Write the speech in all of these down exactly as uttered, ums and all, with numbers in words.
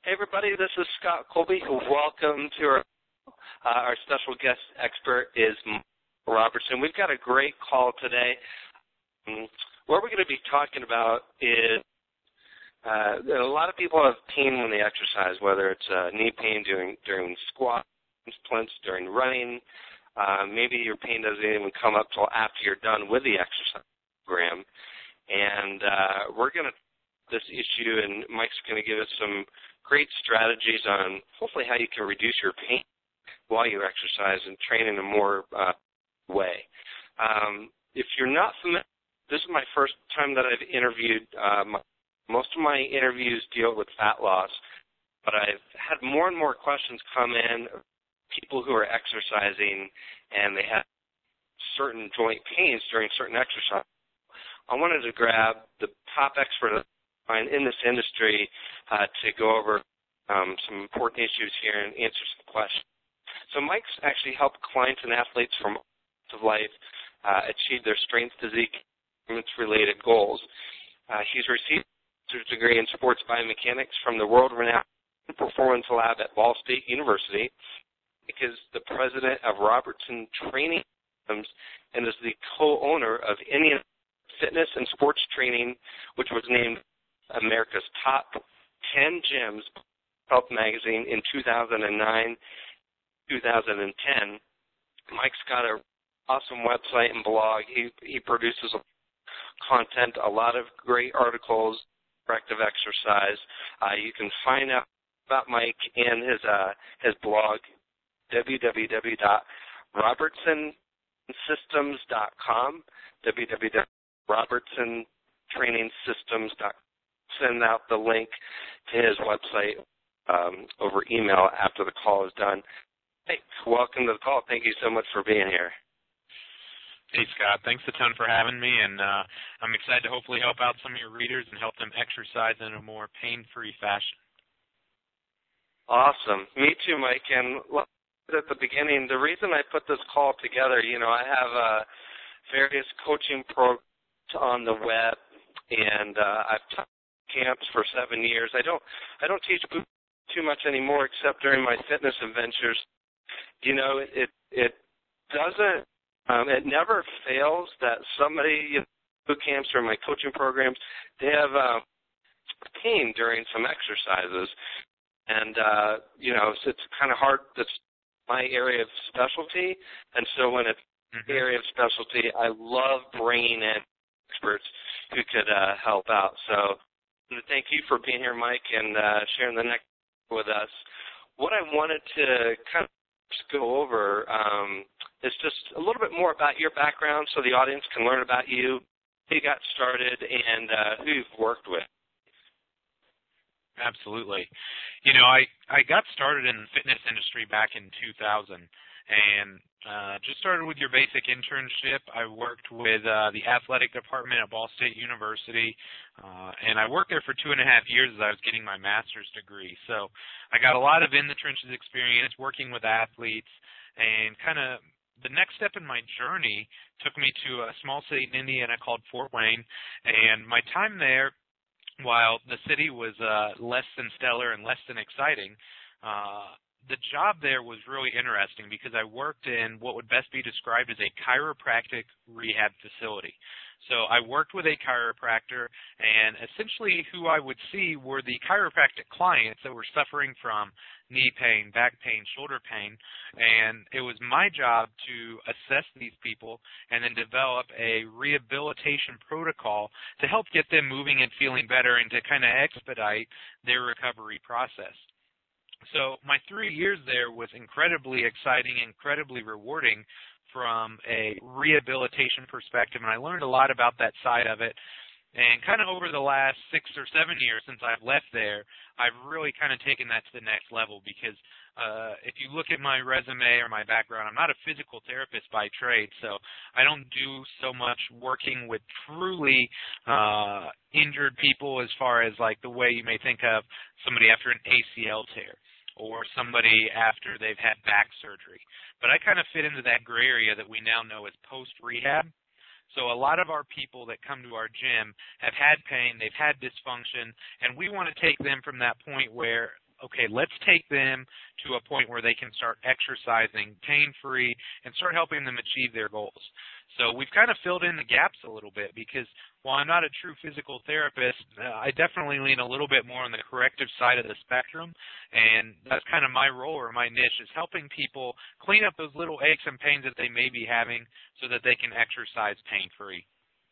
Hey, everybody, this is Scott Colby. Welcome to our, uh, our special guest expert is Mike Robertson. We've got a great call today. Um, what we're going to be talking about is uh, a lot of people have pain when they exercise, whether it's uh, knee pain during, during squats, splints, during running. Uh, maybe your pain doesn't even come up till after you're done with the exercise program. And uh, we're going to this issue, and Mike's going to give us some great strategies on hopefully how you can reduce your pain while you exercise and train in a more uh, way. Um, if you're not familiar, this is my first time that I've interviewed. Uh, my, most of my interviews deal with fat loss, but I've had more and more questions come in, people who are exercising and they have certain joint pains during certain exercise. I wanted to grab the top expert in this industry uh, to go over um, some important issues here and answer some questions. So Mike's actually helped clients and athletes from all of life uh, achieve their strength, physique, performance-related goals. Uh, he's received a master's degree in sports biomechanics from the world-renowned Performance Lab at Ball State University. Mike is the president of Robertson Training Systems and is the co-owner of Indian Fitness and Sports Training, which was named America's Top ten Gyms Health Magazine in two thousand nine, two thousand ten. Mike's got an awesome website and blog. He he produces content, a lot of great articles, corrective exercise. Uh, you can find out about Mike and his uh, his blog, w w w dot robertson systems dot com, w w w dot robertson training systems dot com. Send out the link to his website um, over email after the call is done. Hey, welcome to the call. Thank you so much for being here. Hey, Scott. Thanks a ton for having me, and uh, I'm excited to hopefully help out some of your readers and help them exercise in a more pain-free fashion. Awesome. Me too, Mike. And at the beginning, the reason I put this call together, you know, I have uh, various coaching programs on the web, and uh, I've taught camps for seven years. I don't I don't teach too much anymore except during my fitness adventures. You know, it it, it doesn't um, it never fails that somebody in boot camps or my coaching programs, they have uh, pain during some exercises, and uh, you know, so it's kind of hard. That's my area of specialty, and so when it's mm-hmm. area of specialty, I love bringing in experts who could uh, help out. So. Thank you for being here, Mike, and uh, sharing the next with us. What I wanted to kind of go over um, is just a little bit more about your background so the audience can learn about you, who you got started, and uh, who you've worked with. Absolutely. You know, I, I got started in the fitness industry back in two thousand, and uh, just started with your basic internship. I worked with uh, the athletic department at Ball State University, uh, and I worked there for two and a half years as I was getting my master's degree. So I got a lot of in-the-trenches experience working with athletes, and kind of the next step in my journey took me to a small city in Indiana called Fort Wayne, and my time there, while the city was uh, less than stellar and less than exciting, uh, the job there was really interesting because I worked in what would best be described as a chiropractic rehab facility. So I worked with a chiropractor, and essentially who I would see were the chiropractic clients that were suffering from knee pain, back pain, shoulder pain, and it was my job to assess these people and then develop a rehabilitation protocol to help get them moving and feeling better and to kind of expedite their recovery process. So my three years there was incredibly exciting, incredibly rewarding from a rehabilitation perspective, and I learned a lot about that side of it. And kind of over the last six or seven years since I've left there, I've really kind of taken that to the next level because uh, if you look at my resume or my background, I'm not a physical therapist by trade, so I don't do so much working with truly uh, injured people as far as like the way you may think of somebody after an A C L tear or somebody after they've had back surgery. But I kind of fit into that gray area that we now know as post-rehab. So a lot of our people that come to our gym have had pain, they've had dysfunction, and we want to take them from that point where okay, let's take them to a point where they can start exercising pain-free and start helping them achieve their goals. So we've kind of filled in the gaps a little bit because while I'm not a true physical therapist, uh, I definitely lean a little bit more on the corrective side of the spectrum, and that's kind of my role or my niche is helping people clean up those little aches and pains that they may be having so that they can exercise pain-free.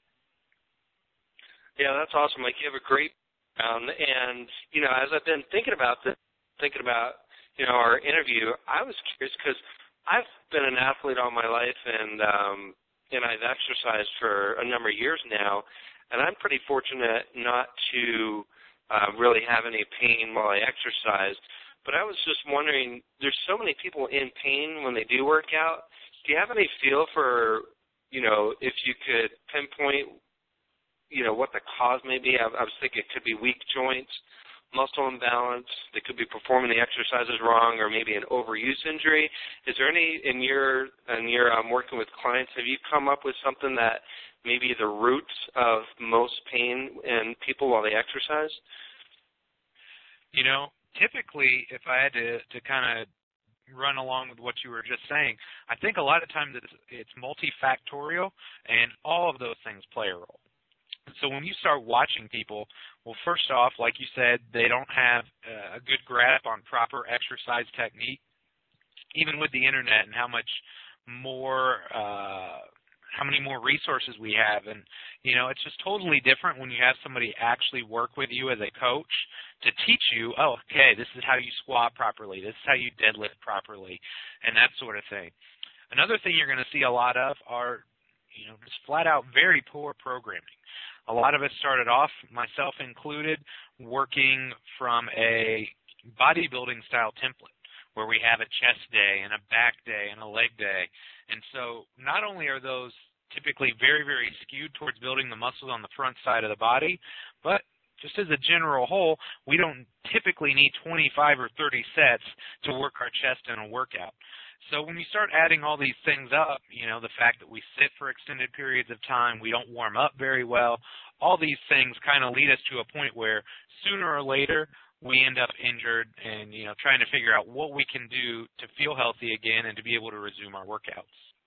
Yeah, that's awesome. Like, you have a great background, and, you know, as I've been thinking about this, thinking about, you know, our interview, I was curious because I've been an athlete all my life, and, um, and I've exercised for a number of years now, and I'm pretty fortunate not to uh, really have any pain while I exercise. But I was just wondering, there's so many people in pain when they do work out. Do you have any feel for, you know, if you could pinpoint, you know, what the cause may be? I, I was thinking it could be weak joints, muscle imbalance, they could be performing the exercises wrong, or maybe an overuse injury. Is there any, in your in your um, working with clients, have you come up with something that may be the roots of most pain in people while they exercise? You know, typically, if I had to, to kind of run along with what you were just saying, I think a lot of times it's, it's multifactorial, and all of those things play a role. So when you start watching people, well, first off, like you said, they don't have uh, a good grasp on proper exercise technique. Even with the internet and how much more, uh, how many more resources we have, and you know, it's just totally different when you have somebody actually work with you as a coach to teach you, oh, okay, this is how you squat properly, this is how you deadlift properly, and that sort of thing. Another thing you're going to see a lot of are, you know, just flat out very poor programming. A lot of us started off, myself included, working from a bodybuilding style template where we have a chest day and a back day and a leg day. And so not only are those typically very, very skewed towards building the muscles on the front side of the body, but just as a general whole, we don't typically need twenty-five or thirty sets to work our chest in a workout. So when you start adding all these things up, you know, the fact that we sit for extended periods of time, we don't warm up very well, all these things kind of lead us to a point where sooner or later we end up injured and, you know, trying to figure out what we can do to feel healthy again and to be able to resume our workouts.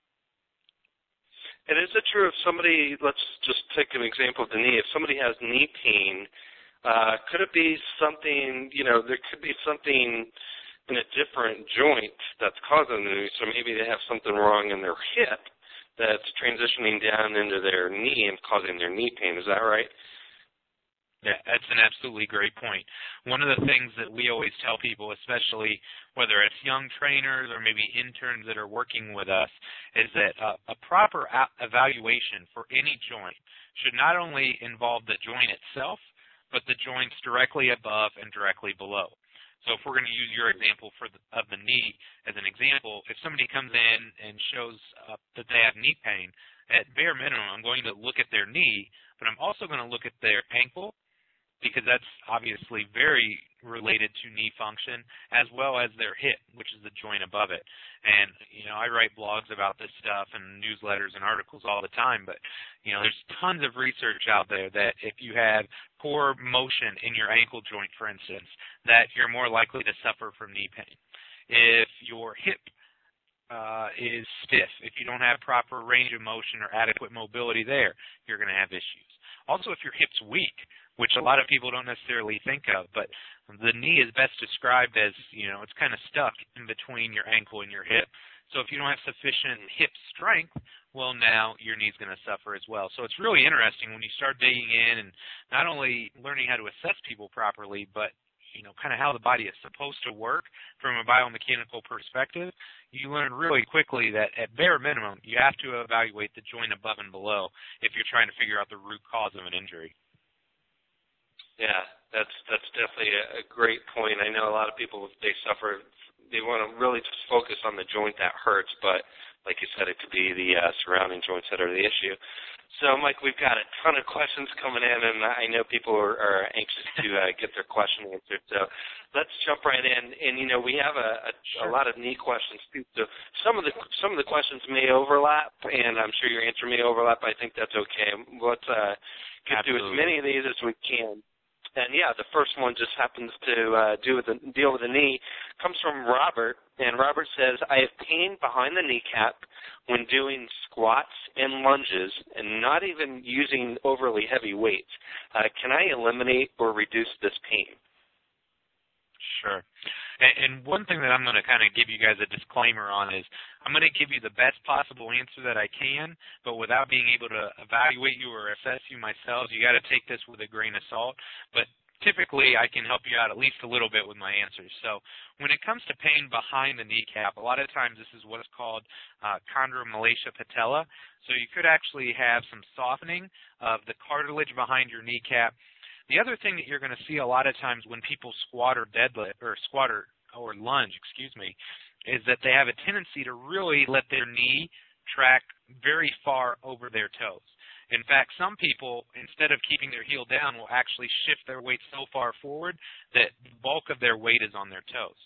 And is it true if somebody, let's just take an example of the knee, if somebody has knee pain, uh, could it be something, you know, there could be something in a different joint that's causing the knee, so maybe they have something wrong in their hip that's transitioning down into their knee and causing their knee pain. Is that right? Yeah, that's an absolutely great point. One of the things that we always tell people, especially whether it's young trainers or maybe interns that are working with us, is that uh, a proper a- evaluation for any joint should not only involve the joint itself, but the joints directly above and directly below. So if we're going to use your example for the, of the knee as an example, if somebody comes in and shows uh, that they have knee pain, at bare minimum, I'm going to look at their knee, but I'm also going to look at their ankle, because that's obviously very related to knee function, as well as their hip, which is the joint above it. And, you know, I write blogs about this stuff and newsletters and articles all the time, but, you know, there's tons of research out there that if you have poor motion in your ankle joint, for instance, that you're more likely to suffer from knee pain. If your hip uh, is stiff, if you don't have proper range of motion or adequate mobility there, you're going to have issues. Also, if your hip's weak, which a lot of people don't necessarily think of, but the knee is best described as, you know, it's kind of stuck in between your ankle and your hip. So if you don't have sufficient hip strength, well, now your knee's going to suffer as well. So it's really interesting when you start digging in and not only learning how to assess people properly, but, you know, kind of how the body is supposed to work from a biomechanical perspective, you learn really quickly that at bare minimum, you have to evaluate the joint above and below if you're trying to figure out the root cause of an injury. Yeah, that's that's definitely a, a great point. I know a lot of people, they suffer, they want to really just focus on the joint that hurts, but like you said, it could be the uh, surrounding joints that are the issue. So, Mike, we've got a ton of questions coming in, and I know people are, are anxious to uh, get their question answered. So let's jump right in. And, you know, we have a, a, Sure. a lot of knee questions, too. So some of the some of the questions may overlap, and I'm sure your answer may overlap. I think that's okay. Let's uh, get Absolutely. through as many of these as we can. And yeah, the first one just happens to uh, do with the, deal with the knee. Comes from Robert, and Robert says, I have pain behind the kneecap when doing squats and lunges and not even using overly heavy weights. Uh, can I eliminate or reduce this pain? Sure. And, and one thing that I'm going to kind of give you guys a disclaimer on is I'm going to give you the best possible answer that I can, but without being able to evaluate you or assess you myself, you got to take this with a grain of salt. But typically, I can help you out at least a little bit with my answers. So when it comes to pain behind the kneecap, a lot of times this is what's called uh, chondromalacia patella. So you could actually have some softening of the cartilage behind your kneecap. The other thing that you're going to see a lot of times when people squat or deadlift or squat or, or lunge, excuse me, is that they have a tendency to really let their knee track very far over their toes. In fact, some people, instead of keeping their heel down, will actually shift their weight so far forward that the bulk of their weight is on their toes.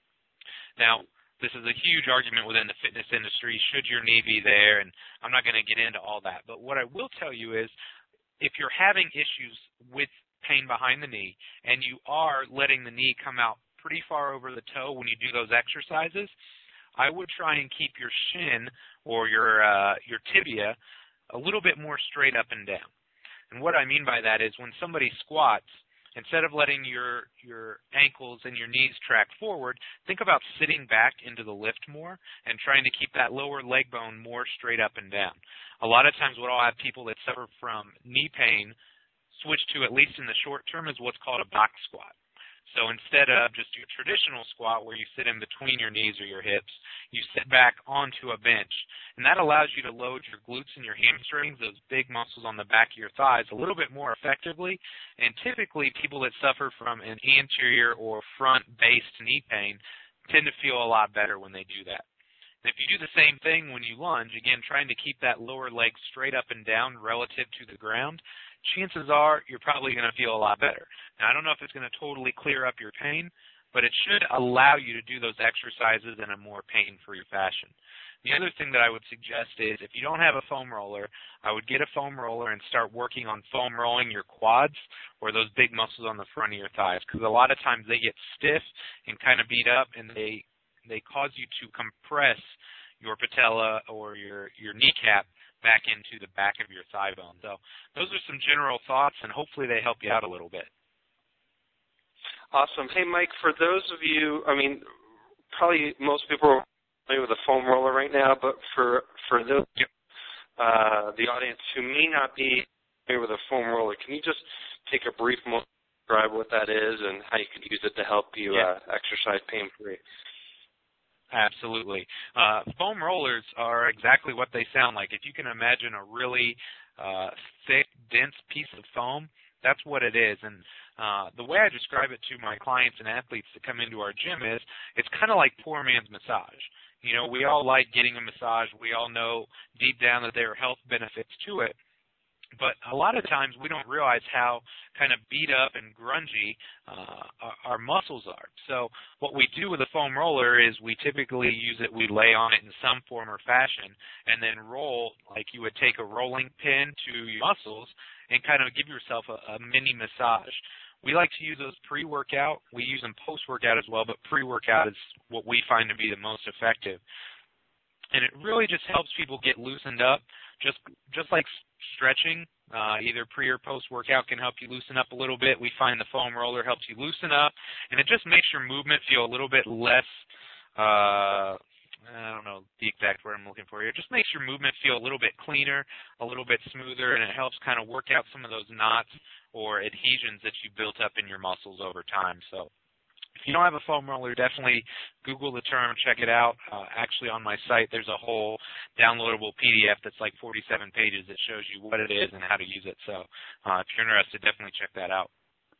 Now, this is a huge argument within the fitness industry. Should your knee be there? And I'm not going to get into all that. But what I will tell you is if you're having issues with pain behind the knee and you are letting the knee come out pretty far over the toe when you do those exercises, I would try and keep your shin or your uh, your tibia a little bit more straight up and down. And what I mean by that is when somebody squats, instead of letting your your ankles and your knees track forward, think about sitting back into the lift more and trying to keep that lower leg bone more straight up and down. A lot of times what I'll have people that suffer from knee pain switch to, at least in the short term, is what's called a box squat. So instead of just your traditional squat where you sit in between your knees or your hips, you sit back onto a bench. And that allows you to load your glutes and your hamstrings, those big muscles on the back of your thighs, a little bit more effectively. And typically people that suffer from an anterior or front-based knee pain tend to feel a lot better when they do that. And if you do the same thing when you lunge, again, trying to keep that lower leg straight up and down relative to the ground, chances are you're probably going to feel a lot better. Now, I don't know if it's going to totally clear up your pain, but it should allow you to do those exercises in a more pain-free fashion. The other thing that I would suggest is if you don't have a foam roller, I would get a foam roller and start working on foam rolling your quads or those big muscles on the front of your thighs, because a lot of times they get stiff and kind of beat up, and they they cause you to compress your patella or your, your kneecap back into the back of your thigh bone. So those are some general thoughts, and hopefully they help you out a little bit. Awesome. Hey, Mike, for those of you, I mean, probably most people are familiar with a foam roller right now, but for, for those, uh, the audience who may not be familiar with a foam roller, can you just take a brief moment to describe what that is and how you could use it to help you yeah. uh, exercise pain-free? Absolutely. Uh, foam rollers are exactly what they sound like. If you can imagine a really uh, thick, dense piece of foam, that's what it is. And uh, the way I describe it to my clients and athletes that come into our gym is it's kind of like poor man's massage. You know, we all like getting a massage. We all know deep down that there are health benefits to it. But a lot of times we don't realize how kind of beat up and grungy uh, our, our muscles are. So what we do with a foam roller is we typically use it, we lay on it in some form or fashion, and then roll like you would take a rolling pin to your muscles and kind of give yourself a, a mini massage. We like to use those pre-workout. We use them post-workout as well, but pre-workout is what we find to be the most effective. And it really just helps people get loosened up, just just like stretching. Uh, either pre or post workout can help you loosen up a little bit. We find the foam roller helps you loosen up, and it just makes your movement feel a little bit less. Uh, I don't know the exact word I'm looking for here. It just makes your movement feel a little bit cleaner, a little bit smoother, and it helps kind of work out some of those knots or adhesions that you built up in your muscles over time. So if you don't have a foam roller, definitely Google the term, check it out. Uh, actually, on my site, there's a whole downloadable P D F that's like forty-seven pages that shows you what it is and how to use it. So uh, if you're interested, definitely check that out.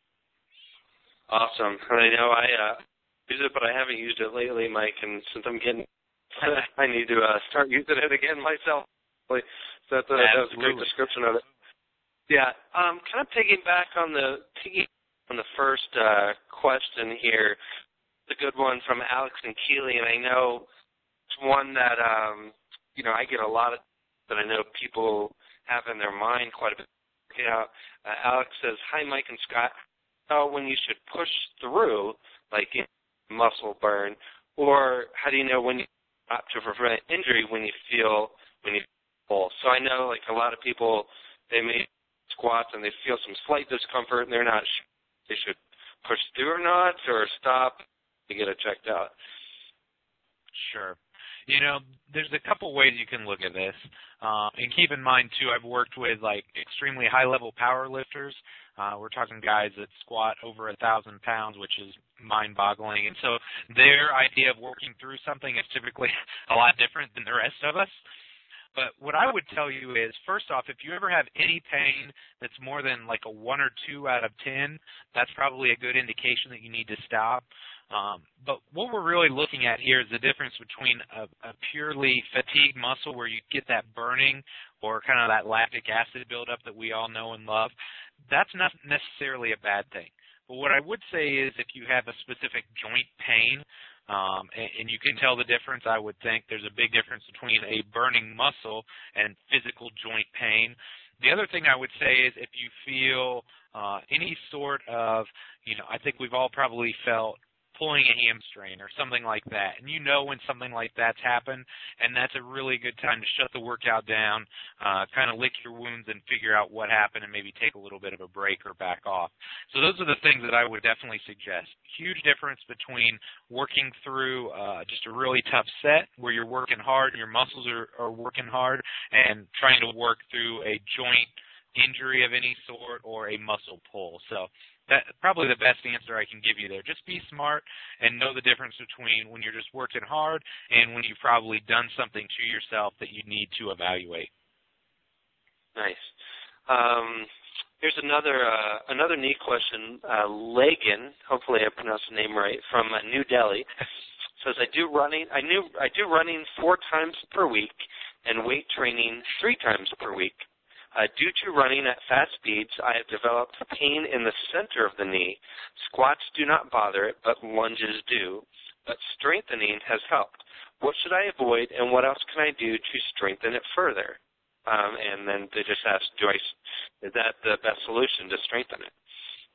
Awesome. I know I uh, use it, but I haven't used it lately, Mike, and since I'm getting I need to uh, start using it again myself. So that's a, that was a great description of it. Yeah. Um, kind of piggyback on the piggy on the first uh, question here. It's a good one from Alex and Keely, and I know it's one that um, you know I get a lot of that I know people have in their mind quite a bit. You know, uh, Alex says, "Hi, Mike and Scott. know when you should push through, like in muscle burn, or how do you know when you stop to prevent injury when you feel when you feel? So I know like a lot of people, they may squats and they feel some slight discomfort and they're not sure if they should push through or not, or stop to get it checked out. Sure. You know, there's a couple ways you can look at this. Uh, and keep in mind, too, I've worked with, like, extremely high-level power lifters. Uh, we're talking guys that squat over a thousand pounds, which is mind-boggling. And so their idea of working through something is typically a lot different than the rest of us. But what I would tell you is, first off, if you ever have any pain that's more than like a one or two out of ten, that's probably a good indication that you need to stop. Um, but what we're really looking at here is the difference between a, a purely fatigued muscle where you get that burning or kind of that lactic acid buildup that we all know and love. That's not necessarily a bad thing. But what I would say is if you have a specific joint pain, um, and, and you can tell the difference, I would think there's a big difference between a burning muscle and physical joint pain. The other thing I would say is if you feel uh, any sort of, you know, I think we've all probably felt pulling a hamstring or something like that, and you know when something like that's happened, and that's a really good time to shut the workout down, uh, kind of lick your wounds and figure out what happened and maybe take a little bit of a break or back off. So those are the things that I would definitely suggest. Huge difference between working through uh, just a really tough set where you're working hard and your muscles are, are working hard, and trying to work through a joint injury of any sort or a muscle pull. So that's probably the best answer I can give you there. Just be smart and know the difference between when you're just working hard and when you've probably done something to yourself that you need to evaluate. Nice. Um, here's another uh, another neat question. Uh, Lagan, hopefully I pronounced the name right, from uh, New Delhi, says I do running. I knew I do running four times per week and weight training three times per week. Uh, due to running at fast speeds, I have developed pain in the center of the knee. Squats do not bother it, but lunges do. But strengthening has helped. What should I avoid, and what else can I do to strengthen it further? Um, and then they just ask, do I, is that the best solution to strengthen it?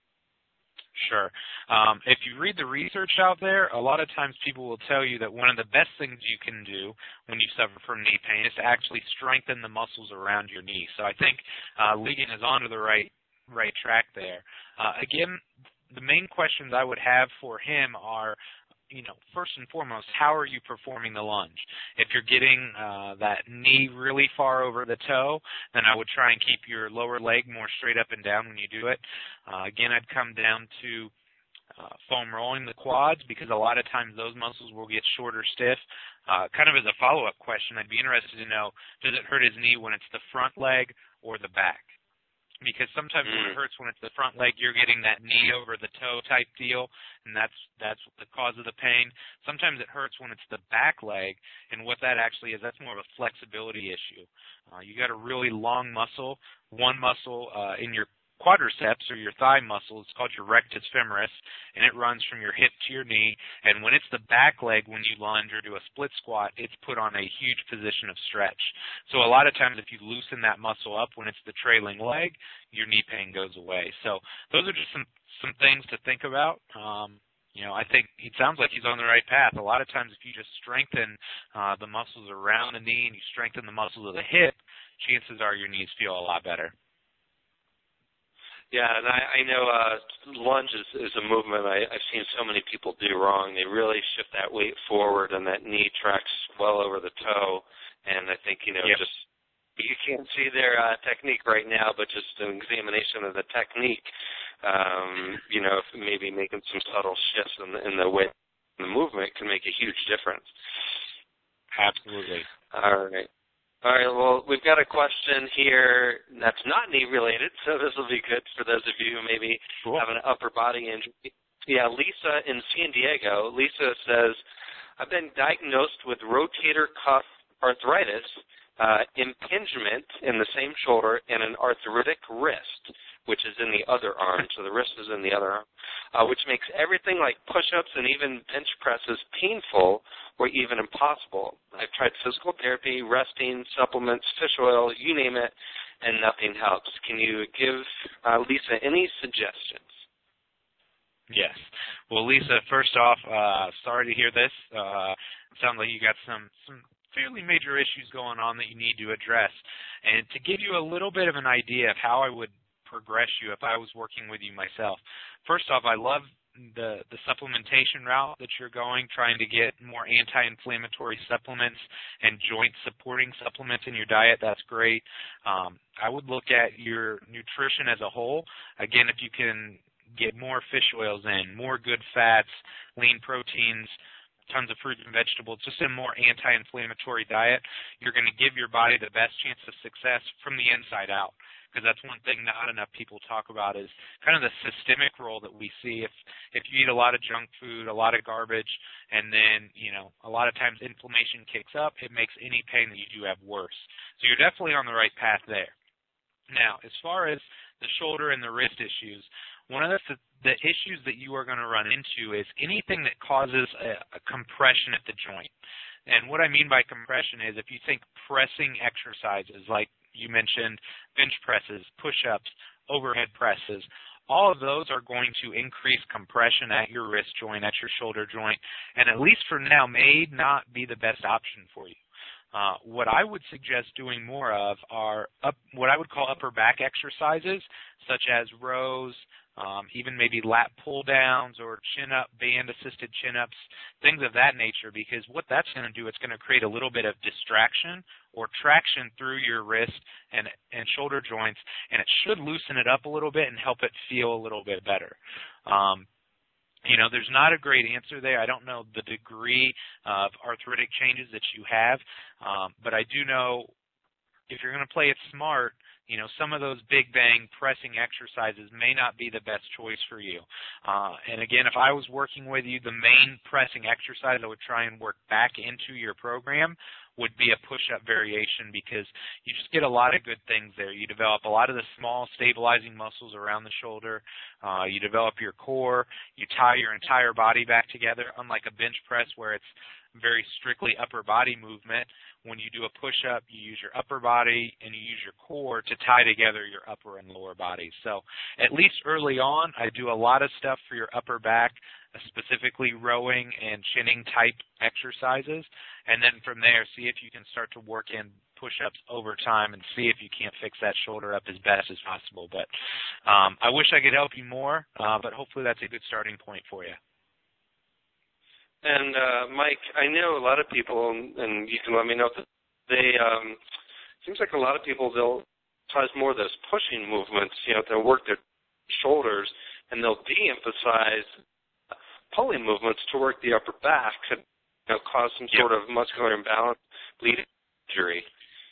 Sure. Um, if you read the research out there, a lot of times people will tell you that one of the best things you can do when you suffer from knee pain is to actually strengthen the muscles around your knee. So I think uh, Ligon is onto the right right track there. Uh, again, the main questions I would have for him are, you know, first and foremost, how are you performing the lunge? If you're getting uh, that knee really far over the toe, then I would try and keep your lower leg more straight up and down when you do it. Uh, again, I'd come down to uh, foam rolling the quads because a lot of times those muscles will get short or stiff. Uh, kind of as a follow-up question, I'd be interested to know, does it hurt his knee when it's the front leg or the back? Because sometimes mm. when it hurts when it's the front leg, you're getting that knee over the toe type deal, and that's that's the cause of the pain. Sometimes it hurts when it's the back leg, and what that actually is, that's more of a flexibility issue. Uh, you got a really long muscle, one muscle uh, in your quadriceps or your thigh muscle. It's called your rectus femoris, and it runs from your hip to your knee. And when it's the back leg, when you lunge or do a split squat, it's put on a huge position of stretch. So a lot of times if you loosen that muscle up when it's the trailing leg, your knee pain goes away. So those are just some, some things to think about. Um, you know, I think it sounds like he's on the right path. A lot of times if you just strengthen uh, the muscles around the knee and you strengthen the muscles of the hip, chances are your knees feel a lot better. Yeah, and I, I know uh, lunge is, is a movement I, I've seen so many people do wrong. They really shift that weight forward, and that knee tracks well over the toe. And I think, you know, yep. just you can't see their uh, technique right now, but just an examination of the technique, um, you know, maybe making some subtle shifts in the, in the weight, in the movement can make a huge difference. Absolutely. All right. All right, well, we've got a question here that's not knee-related, so this will be good for those of you who maybe cool. have an upper body injury. Yeah, Lisa in San Diego, Lisa says, I've been diagnosed with rotator cuff arthritis, uh, impingement in the same shoulder, and an arthritic wrist, which is in the other arm, so the wrist is in the other arm, uh, which makes everything like push-ups and even bench presses painful or even impossible. I've tried physical therapy, resting, supplements, fish oil, you name it, and nothing helps. Can you give uh, Lisa any suggestions? Yes. Well, Lisa, first off, uh, sorry to hear this. Uh, it sounds like you got some, some fairly major issues going on that you need to address. And to give you a little bit of an idea of how I would progress you if I was working with you myself, first off, I love the, the supplementation route that you're going, trying to get more anti-inflammatory supplements and joint-supporting supplements in your diet. That's great. Um, I would look at your nutrition as a whole. Again, if you can get more fish oils in, more good fats, lean proteins, tons of fruits and vegetables, just a more anti-inflammatory diet, you're going to give your body the best chance of success from the inside out. Because that's one thing not enough people talk about is kind of the systemic role that we see. If if you eat a lot of junk food, a lot of garbage, and then, you know, a lot of times inflammation kicks up, it makes any pain that you do have worse. So you're definitely on the right path there. Now, as far as the shoulder and the wrist issues, one of the, the issues that you are going to run into is anything that causes a, a compression at the joint. And what I mean by compression is if you think pressing exercises, like you mentioned bench presses, push-ups, overhead presses, all of those are going to increase compression at your wrist joint, at your shoulder joint, and at least for now may not be the best option for you. Uh, what I would suggest doing more of are up, what I would call upper back exercises, such as rows, um, even maybe lat pull-downs or chin-up, band-assisted chin-ups, things of that nature, because what that's going to do, it's going to create a little bit of distraction or traction through your wrist and, and shoulder joints, and it should loosen it up a little bit and help it feel a little bit better. Um, You know, there's not a great answer there. I don't know the degree of arthritic changes that you have, um, but I do know if you're going to play it smart, you know, some of those big bang pressing exercises may not be the best choice for you. Uh, and again, if I was working with you, the main pressing exercise I would try and work back into your program would be a push-up variation, because you just get a lot of good things there. You develop a lot of the small stabilizing muscles around the shoulder. Uh, you develop your core. You tie your entire body back together, unlike a bench press where it's very strictly upper body movement. When you do a push-up, you use your upper body and you use your core to tie together your upper and lower bodies. So at least early on, I do a lot of stuff for your upper back, specifically rowing and chinning type exercises. And then from there, see if you can start to work in push-ups over time and see if you can't fix that shoulder up as best as possible. But um, I wish I could help you more, uh, but hopefully that's a good starting point for you. And, uh, Mike, I know a lot of people, and you can let me know, that they, um, seems like a lot of people, they'll emphasize more of those pushing movements, you know, they'll work their shoulders, and they'll de-emphasize pulling movements to work the upper back to, you know, cause some Yep. sort of muscular imbalance, leading to injury.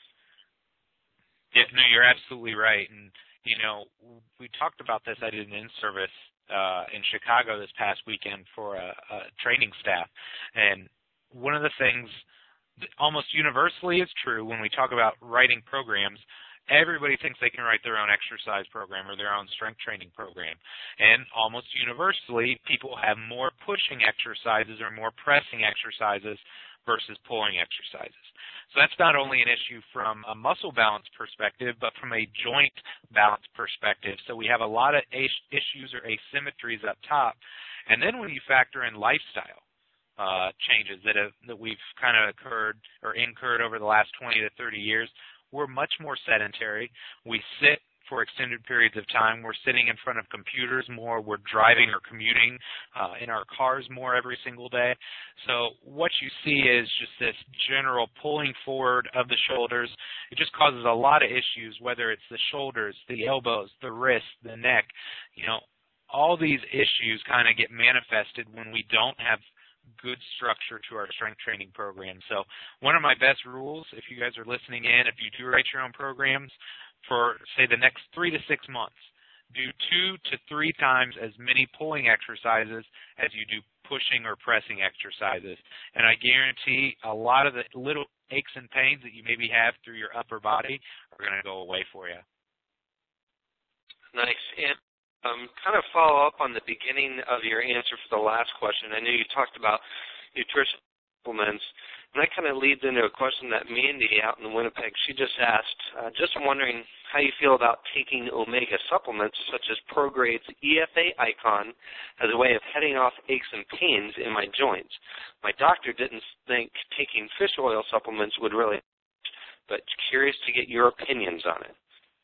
Yeah, no, you're absolutely right. And, you know, we talked about this. I did an in-service Uh, in Chicago this past weekend for a, a training staff. And one of the things that almost universally is true when we talk about writing programs, everybody thinks they can write their own exercise program or their own strength training program. And almost universally, people have more pushing exercises or more pressing exercises versus pulling exercises. So that's not only an issue from a muscle balance perspective, but from a joint balance perspective. So we have a lot of issues or asymmetries up top. And then when you factor in lifestyle uh, changes that have that we've kind of occurred or incurred over the last twenty to thirty years, we're much more sedentary. We sit for extended periods of time. We're sitting in front of computers more. We're driving or commuting uh, in our cars more every single day. So what you see is just this general pulling forward of the shoulders. It just causes a lot of issues, whether it's the shoulders, the elbows, the wrists, the neck. You know, all these issues kind of get manifested when we don't have good structure to our strength training program. So one of my best rules, if you guys are listening in, if you do write your own programs, for, say, the next three to six months, do two to three times as many pulling exercises as you do pushing or pressing exercises. And I guarantee a lot of the little aches and pains that you maybe have through your upper body are going to go away for you. Nice. And um, kind of follow up on the beginning of your answer for the last question. I know you talked about nutrition supplements. And that kind of leads into a question that Mandy out in Winnipeg, she just asked, uh, just wondering how you feel about taking omega supplements such as ProGrade's E F A Icon as a way of heading off aches and pains in my joints. My doctor didn't think taking fish oil supplements would really, but curious to get your opinions on it.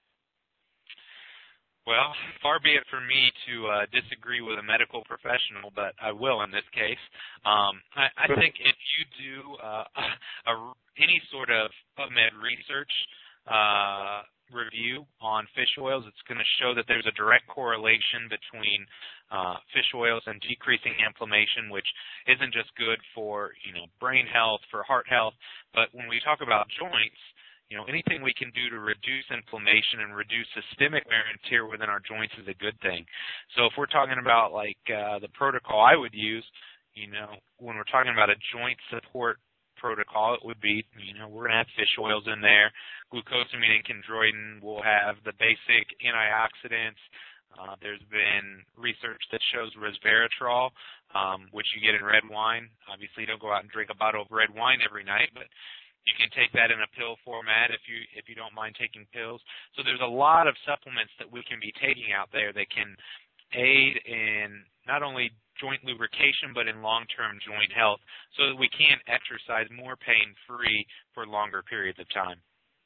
Well, far be it from me to uh, disagree with a medical professional, but I will in this case. Um, I, I think if you do uh, a, any sort of PubMed research uh, review on fish oils, it's going to show that there's a direct correlation between uh, fish oils and decreasing inflammation, which isn't just good for, you know, brain health, for heart health, but when we talk about joints, you know, anything we can do to reduce inflammation and reduce systemic wear and tear within our joints is a good thing. So if we're talking about, like, uh, the protocol I would use, you know, when we're talking about a joint support protocol, it would be, you know, we're going to have fish oils in there. Glucosamine and chondroitin will have the basic antioxidants. Uh, there's been research that shows resveratrol, um, which you get in red wine. Obviously, don't go out and drink a bottle of red wine every night, but you can take that in a pill format if you if you don't mind taking pills. So there's a lot of supplements that we can be taking out there that can aid in not only joint lubrication but in long-term joint health so that we can exercise more pain-free for longer periods of time.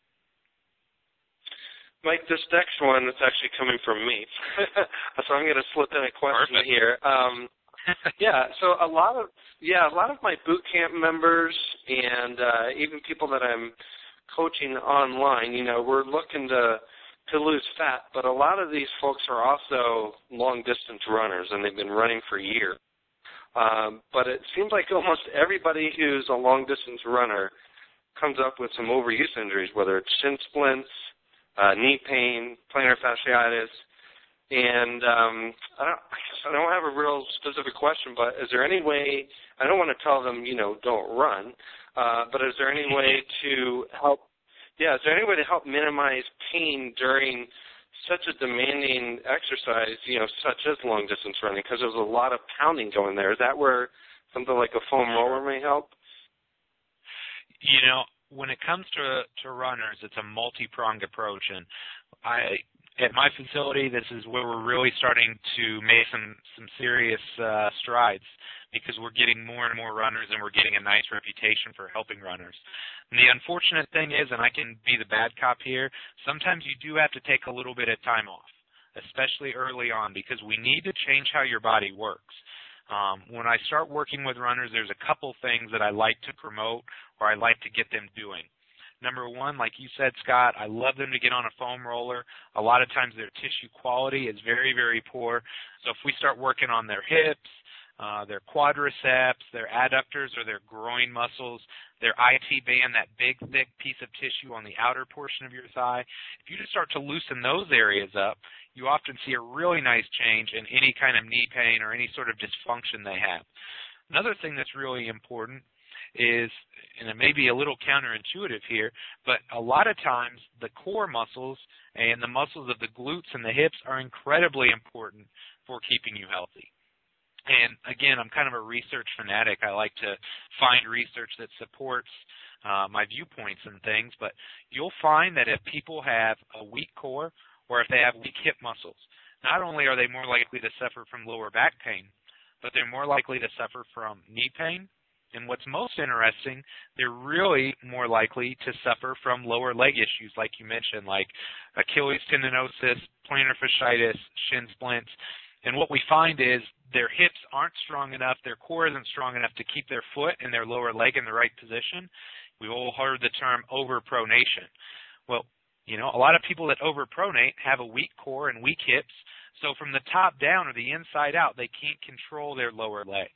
Mike, this next one is actually coming from me. So I'm going to slip in a question Perfect. here. Um, yeah, so a lot of yeah, a lot of my boot camp members and uh, even people that I'm coaching online, you know, we're looking to to lose fat, but a lot of these folks are also long distance runners and they've been running for years. Um, but it seems like almost everybody who's a long distance runner comes up with some overuse injuries, whether it's shin splints, uh, knee pain, plantar fasciitis. And um, I don't, I guess I don't have a real specific question, but is there any way, I don't want to tell them, you know, don't run, uh, but is there any way to help, yeah, is there any way to help minimize pain during such a demanding exercise, you know, such as long distance running, because there's a lot of pounding going there. Is that where something like a foam roller may help? You know, when it comes to, to runners, it's a multi-pronged approach, and I, at my facility, this is where we're really starting to make some, some serious uh, strides because we're getting more and more runners and we're getting a nice reputation for helping runners. And the unfortunate thing is, and I can be the bad cop here, sometimes you do have to take a little bit of time off, especially early on, because we need to change how your body works. Um, when I start working with runners, there's a couple things that I like to promote or I like to get them doing. Number one, like you said, Scott, I love them to get on a foam roller. A lot of times their tissue quality is very, very poor. So if we start working on their hips, uh, their quadriceps, their adductors or their groin muscles, their I T band, that big, thick piece of tissue on the outer portion of your thigh, if you just start to loosen those areas up, you often see a really nice change in any kind of knee pain or any sort of dysfunction they have. Another thing that's really important is, and it may be a little counterintuitive here, but a lot of times the core muscles and the muscles of the glutes and the hips are incredibly important for keeping you healthy. And again, I'm kind of a research fanatic. I like to find research that supports uh, my viewpoints and things, but you'll find that if people have a weak core or if they have weak hip muscles, not only are they more likely to suffer from lower back pain, but they're more likely to suffer from knee pain. And what's most interesting, they're really more likely to suffer from lower leg issues, like you mentioned, like Achilles tendinosis, plantar fasciitis, shin splints. And what we find is their hips aren't strong enough, their core isn't strong enough to keep their foot and their lower leg in the right position. We've all heard the term overpronation. Well, you know, a lot of people that overpronate have a weak core and weak hips, so from the top down or the inside out, they can't control their lower leg.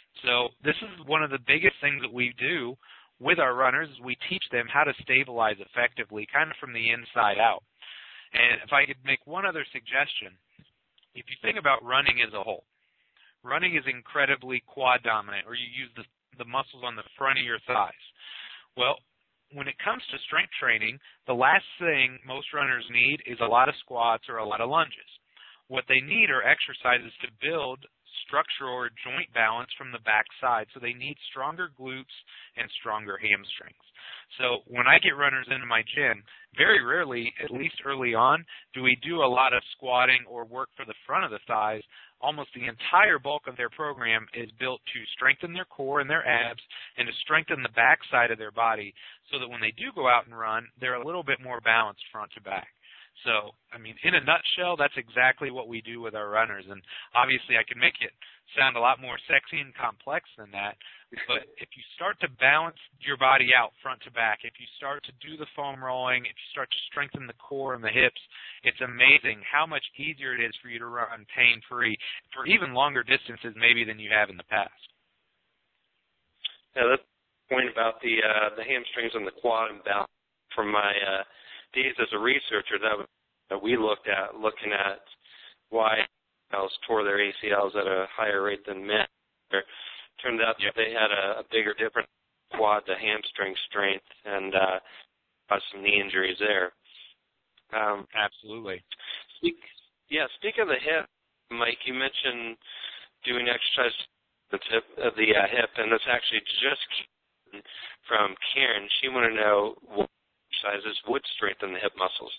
So this is one of the biggest things that we do with our runners is we teach them how to stabilize effectively, kind of from the inside out. And if I could make one other suggestion, if you think about running as a whole, running is incredibly quad dominant, or you use the, the muscles on the front of your thighs. Well, when it comes to strength training, the last thing most runners need is a lot of squats or a lot of lunges. What they need are exercises to build structural or joint balance from the backside. So they need stronger glutes and stronger hamstrings. So when I get runners into my gym, very rarely, at least early on, do we do a lot of squatting or work for the front of the thighs. Almost the entire bulk of their program is built to strengthen their core and their abs and to strengthen the backside of their body so that when they do go out and run, they're a little bit more balanced front to back. So, I mean, in a nutshell, that's exactly what we do with our runners. And obviously I can make it sound a lot more sexy and complex than that. But if you start to balance your body out front to back, if you start to do the foam rolling, if you start to strengthen the core and the hips, it's amazing how much easier it is for you to run pain-free for even longer distances maybe than you have in the past. Yeah, that's the point about the uh, the hamstrings and the quad and balance. From my uh, days as a researcher that, that we looked at, looking at why females tore their A C Ls at a higher rate than men. Turned out yep. that they had a, a bigger difference quad to hamstring strength and uh, caused some knee injuries there. Um, Absolutely. Speak, yeah, speaking of the hip, Mike, you mentioned doing exercise of the, tip, of the uh, hip, and that's actually just from Karen. She wanted to know what exercises would strengthen the hip muscles.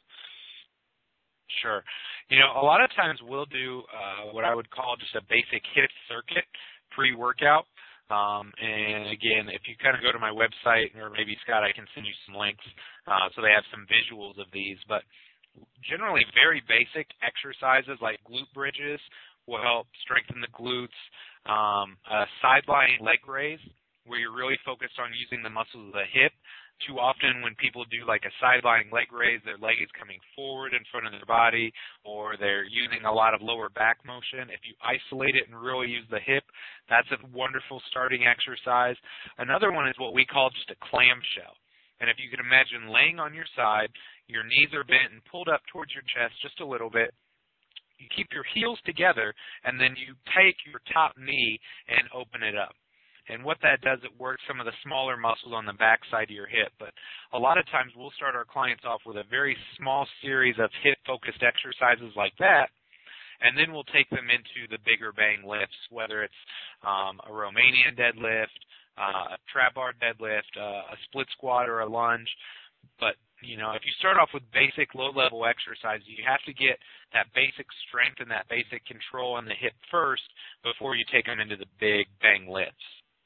Sure. You know, a lot of times we'll do uh, what I would call just a basic hip circuit pre-workout. Um, and again, if you kind of go to my website, or maybe Scott, I can send you some links uh, so they have some visuals of these. But generally very basic exercises like glute bridges will help strengthen the glutes. Um, a sideline leg raise where you're really focused on using the muscles of the hip. Too often when people do like a sideline leg raise, their leg is coming forward in front of their body, or they're using a lot of lower back motion. If you isolate it and really use the hip, that's a wonderful starting exercise. Another one is what we call just a clamshell. And if you can imagine laying on your side, your knees are bent and pulled up towards your chest just a little bit. You keep your heels together, and then you take your top knee and open it up. And what that does, it works some of the smaller muscles on the back side of your hip. But a lot of times we'll start our clients off with a very small series of hip-focused exercises like that, and then we'll take them into the bigger bang lifts, whether it's um, a Romanian deadlift, uh, a trap bar deadlift, uh, a split squat, or a lunge. But, you know, if you start off with basic low-level exercises, you have to get that basic strength and that basic control on the hip first before you take them into the big bang lifts.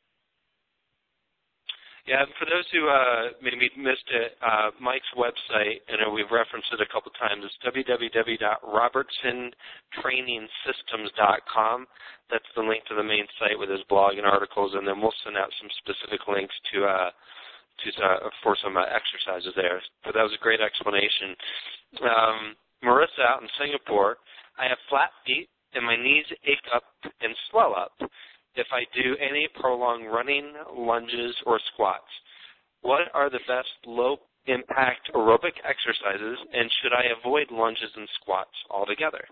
Yeah, for those who uh, maybe missed it, uh, Mike's website, I know we've referenced it a couple times, is w w w dot robertson training systems dot com. That's the link to the main site with his blog and articles, and then we'll send out some specific links to uh, to uh, for some uh, exercises there. But that was a great explanation. Um, Marissa out in Singapore, I have flat feet and my knees ache up and swell up if I do any prolonged running, lunges, or squats. What are the best low-impact aerobic exercises, and should I avoid lunges and squats altogether?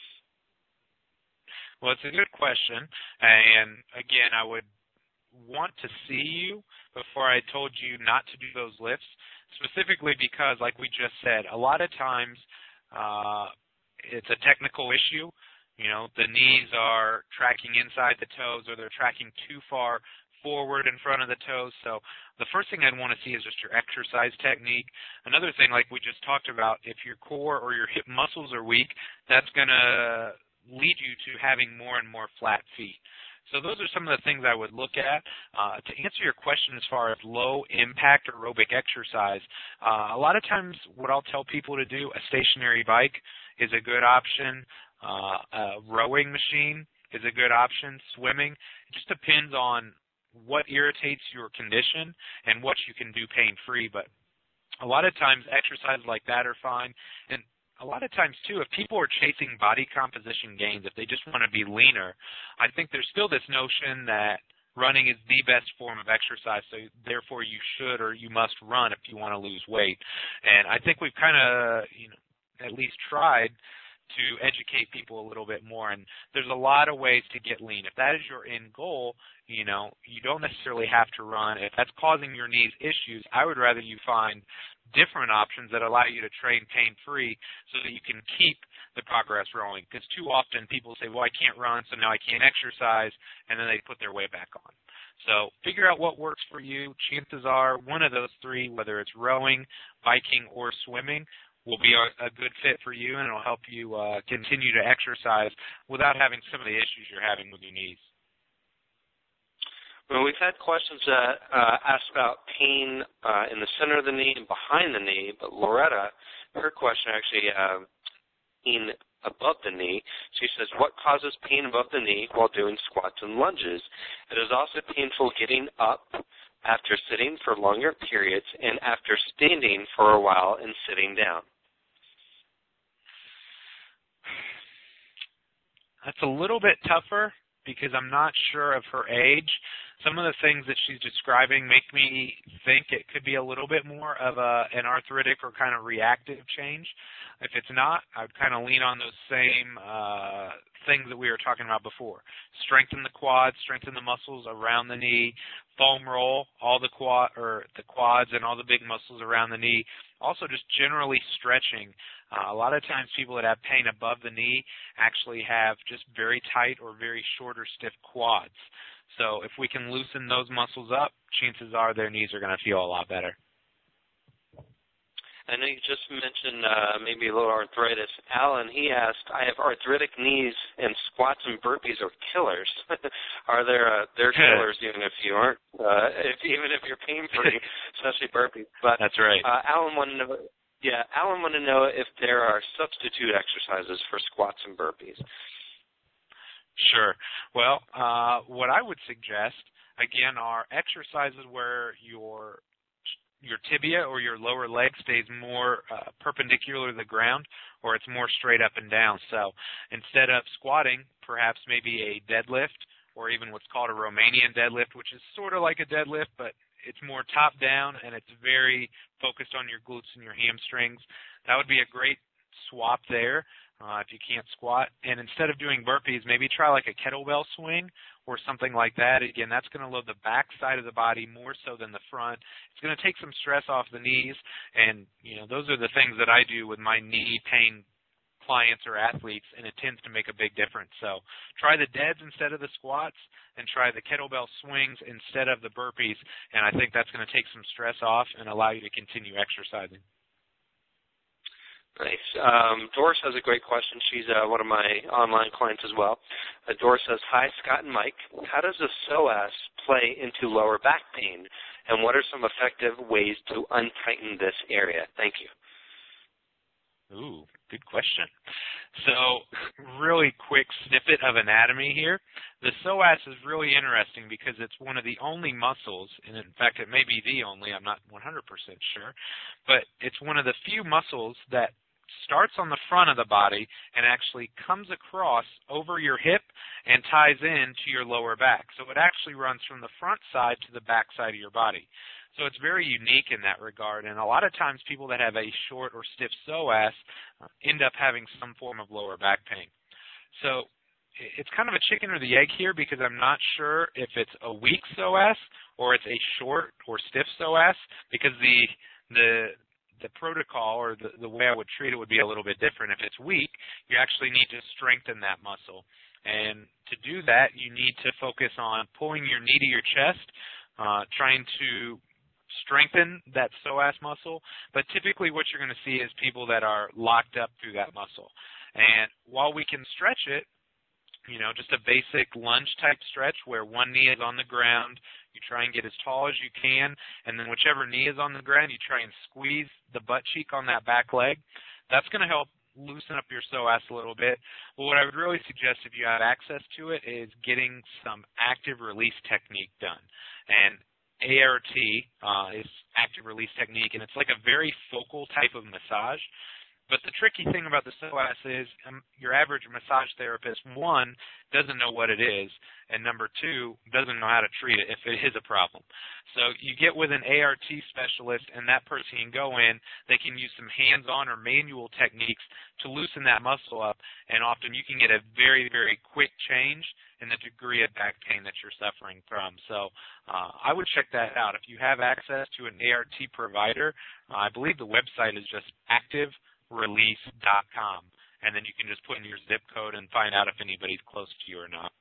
Well, it's a good question, and again, I would want to see you before I told you not to do those lifts, specifically because, like we just said, a lot of times uh, it's a technical issue. You know, the knees are tracking inside the toes, or they're tracking too far forward in front of the toes. So the first thing I'd want to see is just your exercise technique. Another thing, like we just talked about, if your core or your hip muscles are weak, that's going to lead you to having more and more flat feet. So those are some of the things I would look at. Uh, to answer your question as far as low-impact aerobic exercise, uh, a lot of times what I'll tell people to do, a stationary bike is a good option. Uh, a rowing machine is a good option. Swimming. It just depends on what irritates your condition and what you can do pain-free. But a lot of times exercises like that are fine. And a lot of times, too, if people are chasing body composition gains, if they just want to be leaner, I think there's still this notion that running is the best form of exercise, so therefore you should or you must run if you want to lose weight. And I think we've kind of, you know, at least tried to educate people a little bit more. And there's a lot of ways to get lean. If that is your end goal, you know, you don't necessarily have to run. If that's causing your knees issues, I would rather you find different options that allow you to train pain-free so that you can keep the progress rolling. Because too often people say, well, I can't run, so now I can't exercise, and then they put their weight back on. So figure out what works for you. Chances are one of those three, whether it's rowing, biking, or swimming, will be a, a good fit for you, and it'll help you uh, continue to exercise without having some of the issues you're having with your knees. Well, we've had questions that uh, asked about pain uh, in the center of the knee and behind the knee, but Loretta, her question actually uh, pain above the knee. She says, what causes pain above the knee while doing squats and lunges? It is also painful getting up after sitting for longer periods and after standing for a while and sitting down. That's a little bit tougher because I'm not sure of her age. Some of the things that she's describing make me think it could be a little bit more of a, an arthritic or kind of reactive change. If it's not, I would kind of lean on those same uh, things that we were talking about before. Strengthen the quads, strengthen the muscles around the knee, foam roll all the quad or the quads and all the big muscles around the knee. Also, just generally stretching. Uh, a lot of times people that have pain above the knee actually have just very tight or very short or stiff quads. So if we can loosen those muscles up, chances are their knees are going to feel a lot better. I know you just mentioned uh, maybe a little arthritis. Alan, he asked, I have arthritic knees and squats and burpees are killers. Are there uh, they're killers even if you aren't, uh, if, even if you're pain-free, especially burpees. But, That's right. Uh, Alan wanted to know, yeah, Alan wanted to know if there are substitute exercises for squats and burpees. Sure. Well, uh, what I would suggest, again, are exercises where your your tibia or your lower leg stays more uh, perpendicular to the ground, or it's more straight up and down. So instead of squatting, perhaps maybe a deadlift, or even what's called a Romanian deadlift, which is sort of like a deadlift, but it's more top down and it's very focused on your glutes and your hamstrings. That would be a great swap there. Uh, if you can't squat. And instead of doing burpees, maybe try like a kettlebell swing or something like that. Again, that's going to load the back side of the body more so than the front. It's going to take some stress off the knees. And, you know, those are the things that I do with my knee pain clients or athletes, and it tends to make a big difference. So try the deads instead of the squats and try the kettlebell swings instead of the burpees. And I think that's going to take some stress off and allow you to continue exercising. Nice. Um, Doris has a great question. She's uh, one of my online clients as well. Uh, Doris says, hi, Scott and Mike. How does the psoas play into lower back pain, and what are some effective ways to untighten this area? Thank you. Ooh, good question. So really quick snippet of anatomy here. The psoas is really interesting because it's one of the only muscles, and in fact it may be the only, I'm not one hundred percent sure, but it's one of the few muscles that starts on the front of the body and actually comes across over your hip and ties in to your lower back. So it actually runs from the front side to the back side of your body. So it's very unique in that regard, and a lot of times people that have a short or stiff psoas end up having some form of lower back pain. So it's kind of a chicken or the egg here because I'm not sure if it's a weak psoas or it's a short or stiff psoas, because the the the protocol or the, the way I would treat it would be a little bit different. If it's weak, you actually need to strengthen that muscle. And to do that, you need to focus on pulling your knee to your chest, uh, trying to strengthen that psoas muscle. But typically what you're going to see is people that are locked up through that muscle. And while we can stretch it, you know, just a basic lunge type stretch where one knee is on the ground, you try and get as tall as you can, and then whichever knee is on the ground, you try and squeeze the butt cheek on that back leg. That's going to help loosen up your psoas a little bit. But what I would really suggest if you have access to it is getting some active release technique done. And A R T uh, is active release technique, and it's like a very focal type of massage. But the tricky thing about the psoas is um, your average massage therapist, one, doesn't know what it is, and number two, doesn't know how to treat it if it is a problem. So you get with an A R T specialist, and that person can go in. They can use some hands-on or manual techniques to loosen that muscle up, and often you can get a very, very quick change in the degree of back pain that you're suffering from. So uh, I would check that out. If you have access to an A R T provider, uh, I believe the website is just active release dot com, and then you can just put in your zip code and find out if anybody's close to you or not.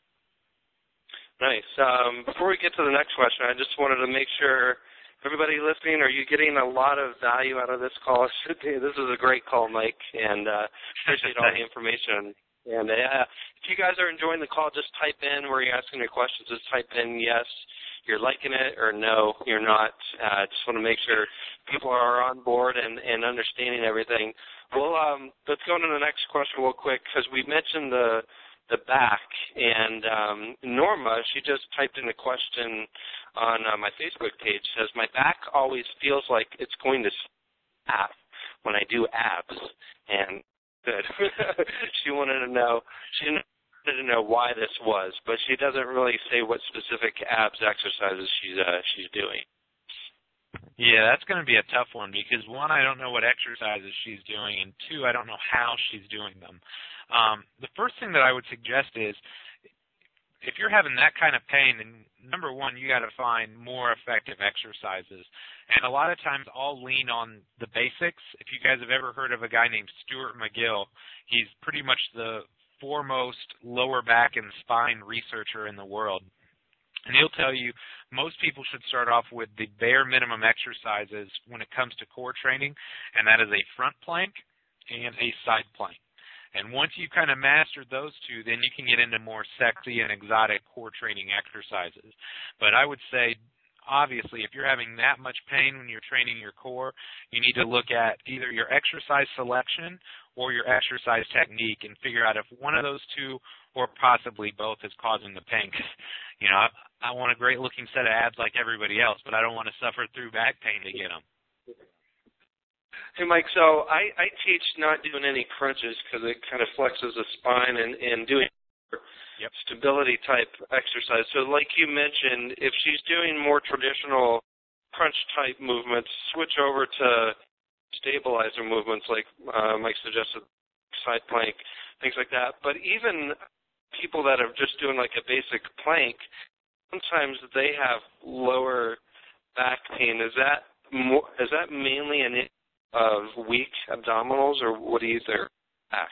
Nice. Um, before we get to the next question, I just wanted to make sure everybody listening, are you getting a lot of value out of this call? This is a great call, Mike, and uh, appreciate all the information. And uh, if you guys are enjoying the call, just type in where you're asking your questions. Just type in yes, you're liking it, or no, you're not. I uh, just want to make sure people are on board and, and understanding everything. Well, um, let's go into the next question real quick, because we mentioned the the back, and um, Norma, she just typed in a question on uh, my Facebook page, says, my back always feels like it's going to snap when I do abs, and good. She wanted to know, she wanted to know why this was, but she doesn't really say what specific abs exercises she's, uh, she's doing. Yeah, that's going to be a tough one because, one, I don't know what exercises she's doing, and two, I don't know how she's doing them. Um, the first thing that I would suggest is if you're having that kind of pain, then number one, you got to find more effective exercises. And a lot of times I'll lean on the basics. If you guys have ever heard of a guy named Stuart McGill, he's pretty much the foremost lower back and spine researcher in the world. And he'll tell you most people should start off with the bare minimum exercises when it comes to core training, and that is a front plank and a side plank. And once you kind of mastered those two, then you can get into more sexy and exotic core training exercises. But I would say, obviously, if you're having that much pain when you're training your core, you need to look at either your exercise selection or your exercise technique and figure out if one of those two or possibly both is causing the pain. You know, I, I want a great-looking set of abs like everybody else, but I don't want to suffer through back pain to get them. Hey, Mike, so I, I teach not doing any crunches because it kind of flexes the spine and, and doing yep. stability-type exercise. So like you mentioned, if she's doing more traditional crunch-type movements, switch over to stabilizer movements like uh, Mike suggested, side plank, things like that. But even people that are just doing like a basic plank, sometimes they have lower back pain. Is that more, is that mainly an issue of weak abdominals, or what do you think? Back?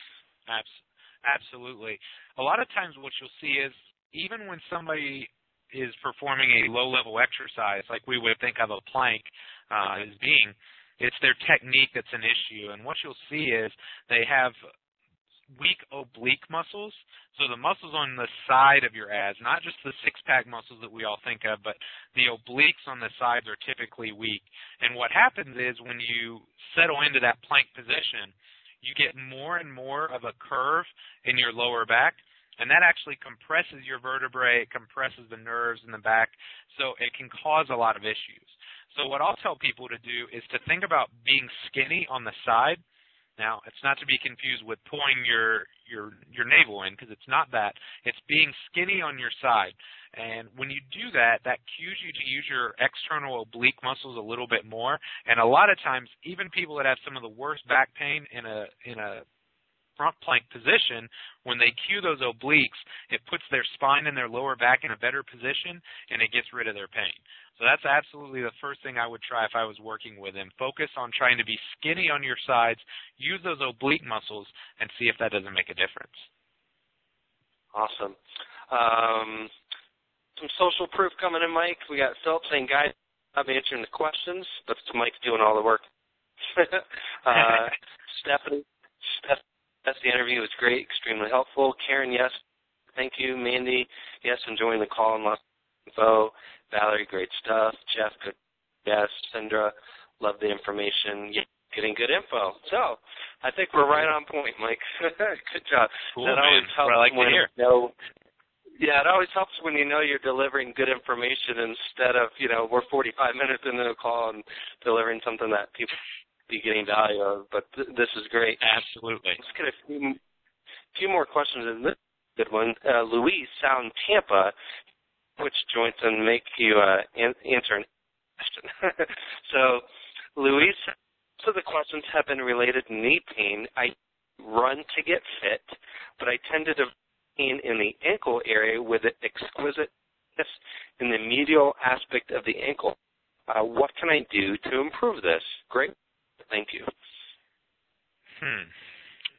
Absolutely. A lot of times what you'll see is even when somebody is performing a low-level exercise, like we would think of a plank uh, as being, it's their technique that's an issue. And what you'll see is they have weak oblique muscles, so the muscles on the side of your abs, not just the six-pack muscles that we all think of, but the obliques on the sides are typically weak. And what happens is when you settle into that plank position, you get more and more of a curve in your lower back, and that actually compresses your vertebrae, it compresses the nerves in the back, so it can cause a lot of issues. So what I'll tell people to do is to think about being skinny on the side. Now, it's not to be confused with pulling your your your navel in, because it's not that. It's being skinny on your side. And when you do that, that cues you to use your external oblique muscles a little bit more. And a lot of times, even people that have some of the worst back pain in a in a front plank position, when they cue those obliques, it puts their spine and their lower back in a better position, and it gets rid of their pain. So that's absolutely the first thing I would try if I was working with him. Focus on trying to be skinny on your sides, use those oblique muscles, and see if that doesn't make a difference. Awesome. Um, some social proof coming in, Mike. We got Phil saying, guys, I'm answering the questions, but Mike's doing all the work. uh, Stephanie, Stephanie, that's the interview. It was great, extremely helpful. Karen, yes, thank you. Mandy, yes, enjoying the call and lots of info. Valerie, great stuff. Jeff, good. Yes. Sandra, love the information. Yeah, getting good info. So I think we're right on point, Mike. Good job. Cool, that man. always helps what I like when to hear. You know, yeah, it always helps when you know you're delivering good information instead of, you know, we're forty-five minutes into the call and delivering something that people be getting value of. But th- this is great. Absolutely. Let's get a few, few more questions in this good one. Uh, Louise, Sound Tampa, which joints and make you uh, an- answer an question. So, Louise, most of the questions have been related to knee pain. I run to get fit, but I tend to develop pain in the ankle area with an exquisiteness in the medial aspect of the ankle. Uh, what can I do to improve this? Great. Thank you. Hmm.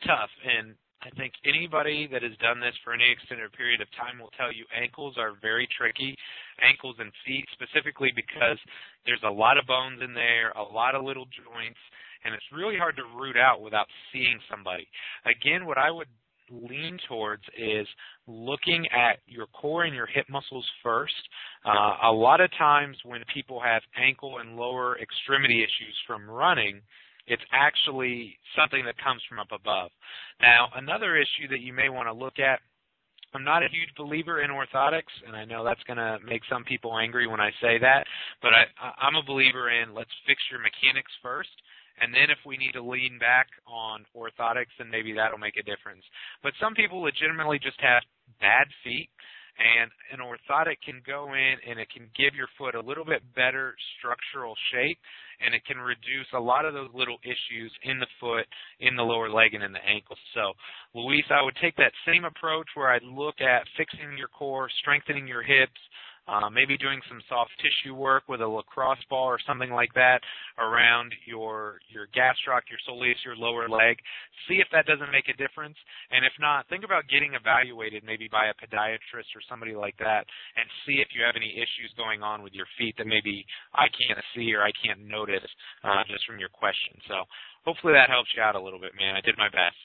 tough, and I think anybody that has done this for any extended period of time will tell you ankles are very tricky, ankles and feet specifically because there's a lot of bones in there, a lot of little joints, and it's really hard to root out without seeing somebody. Again, what I would lean towards is looking at your core and your hip muscles first. Uh, a lot of times when people have ankle and lower extremity issues from running, it's actually something that comes from up above. Now, another issue that you may want to look at, I'm not a huge believer in orthotics, and I know that's going to make some people angry when I say that, but I, I'm a believer in let's fix your mechanics first, and then if we need to lean back on orthotics, then maybe that'll make a difference. But some people legitimately just have bad feet, and an orthotic can go in and it can give your foot a little bit better structural shape, and it can reduce a lot of those little issues in the foot, in the lower leg, and in the ankle. So, Luis, I would take that same approach where I'd look at fixing your core, strengthening your hips, Uh, maybe doing some soft tissue work with a lacrosse ball or something like that around your your gastroc, your soleus, your lower leg. See if that doesn't make a difference. And if not, think about getting evaluated maybe by a podiatrist or somebody like that and see if you have any issues going on with your feet that maybe I can't see or I can't notice uh, just from your question. So hopefully that helps you out a little bit, man. I did my best.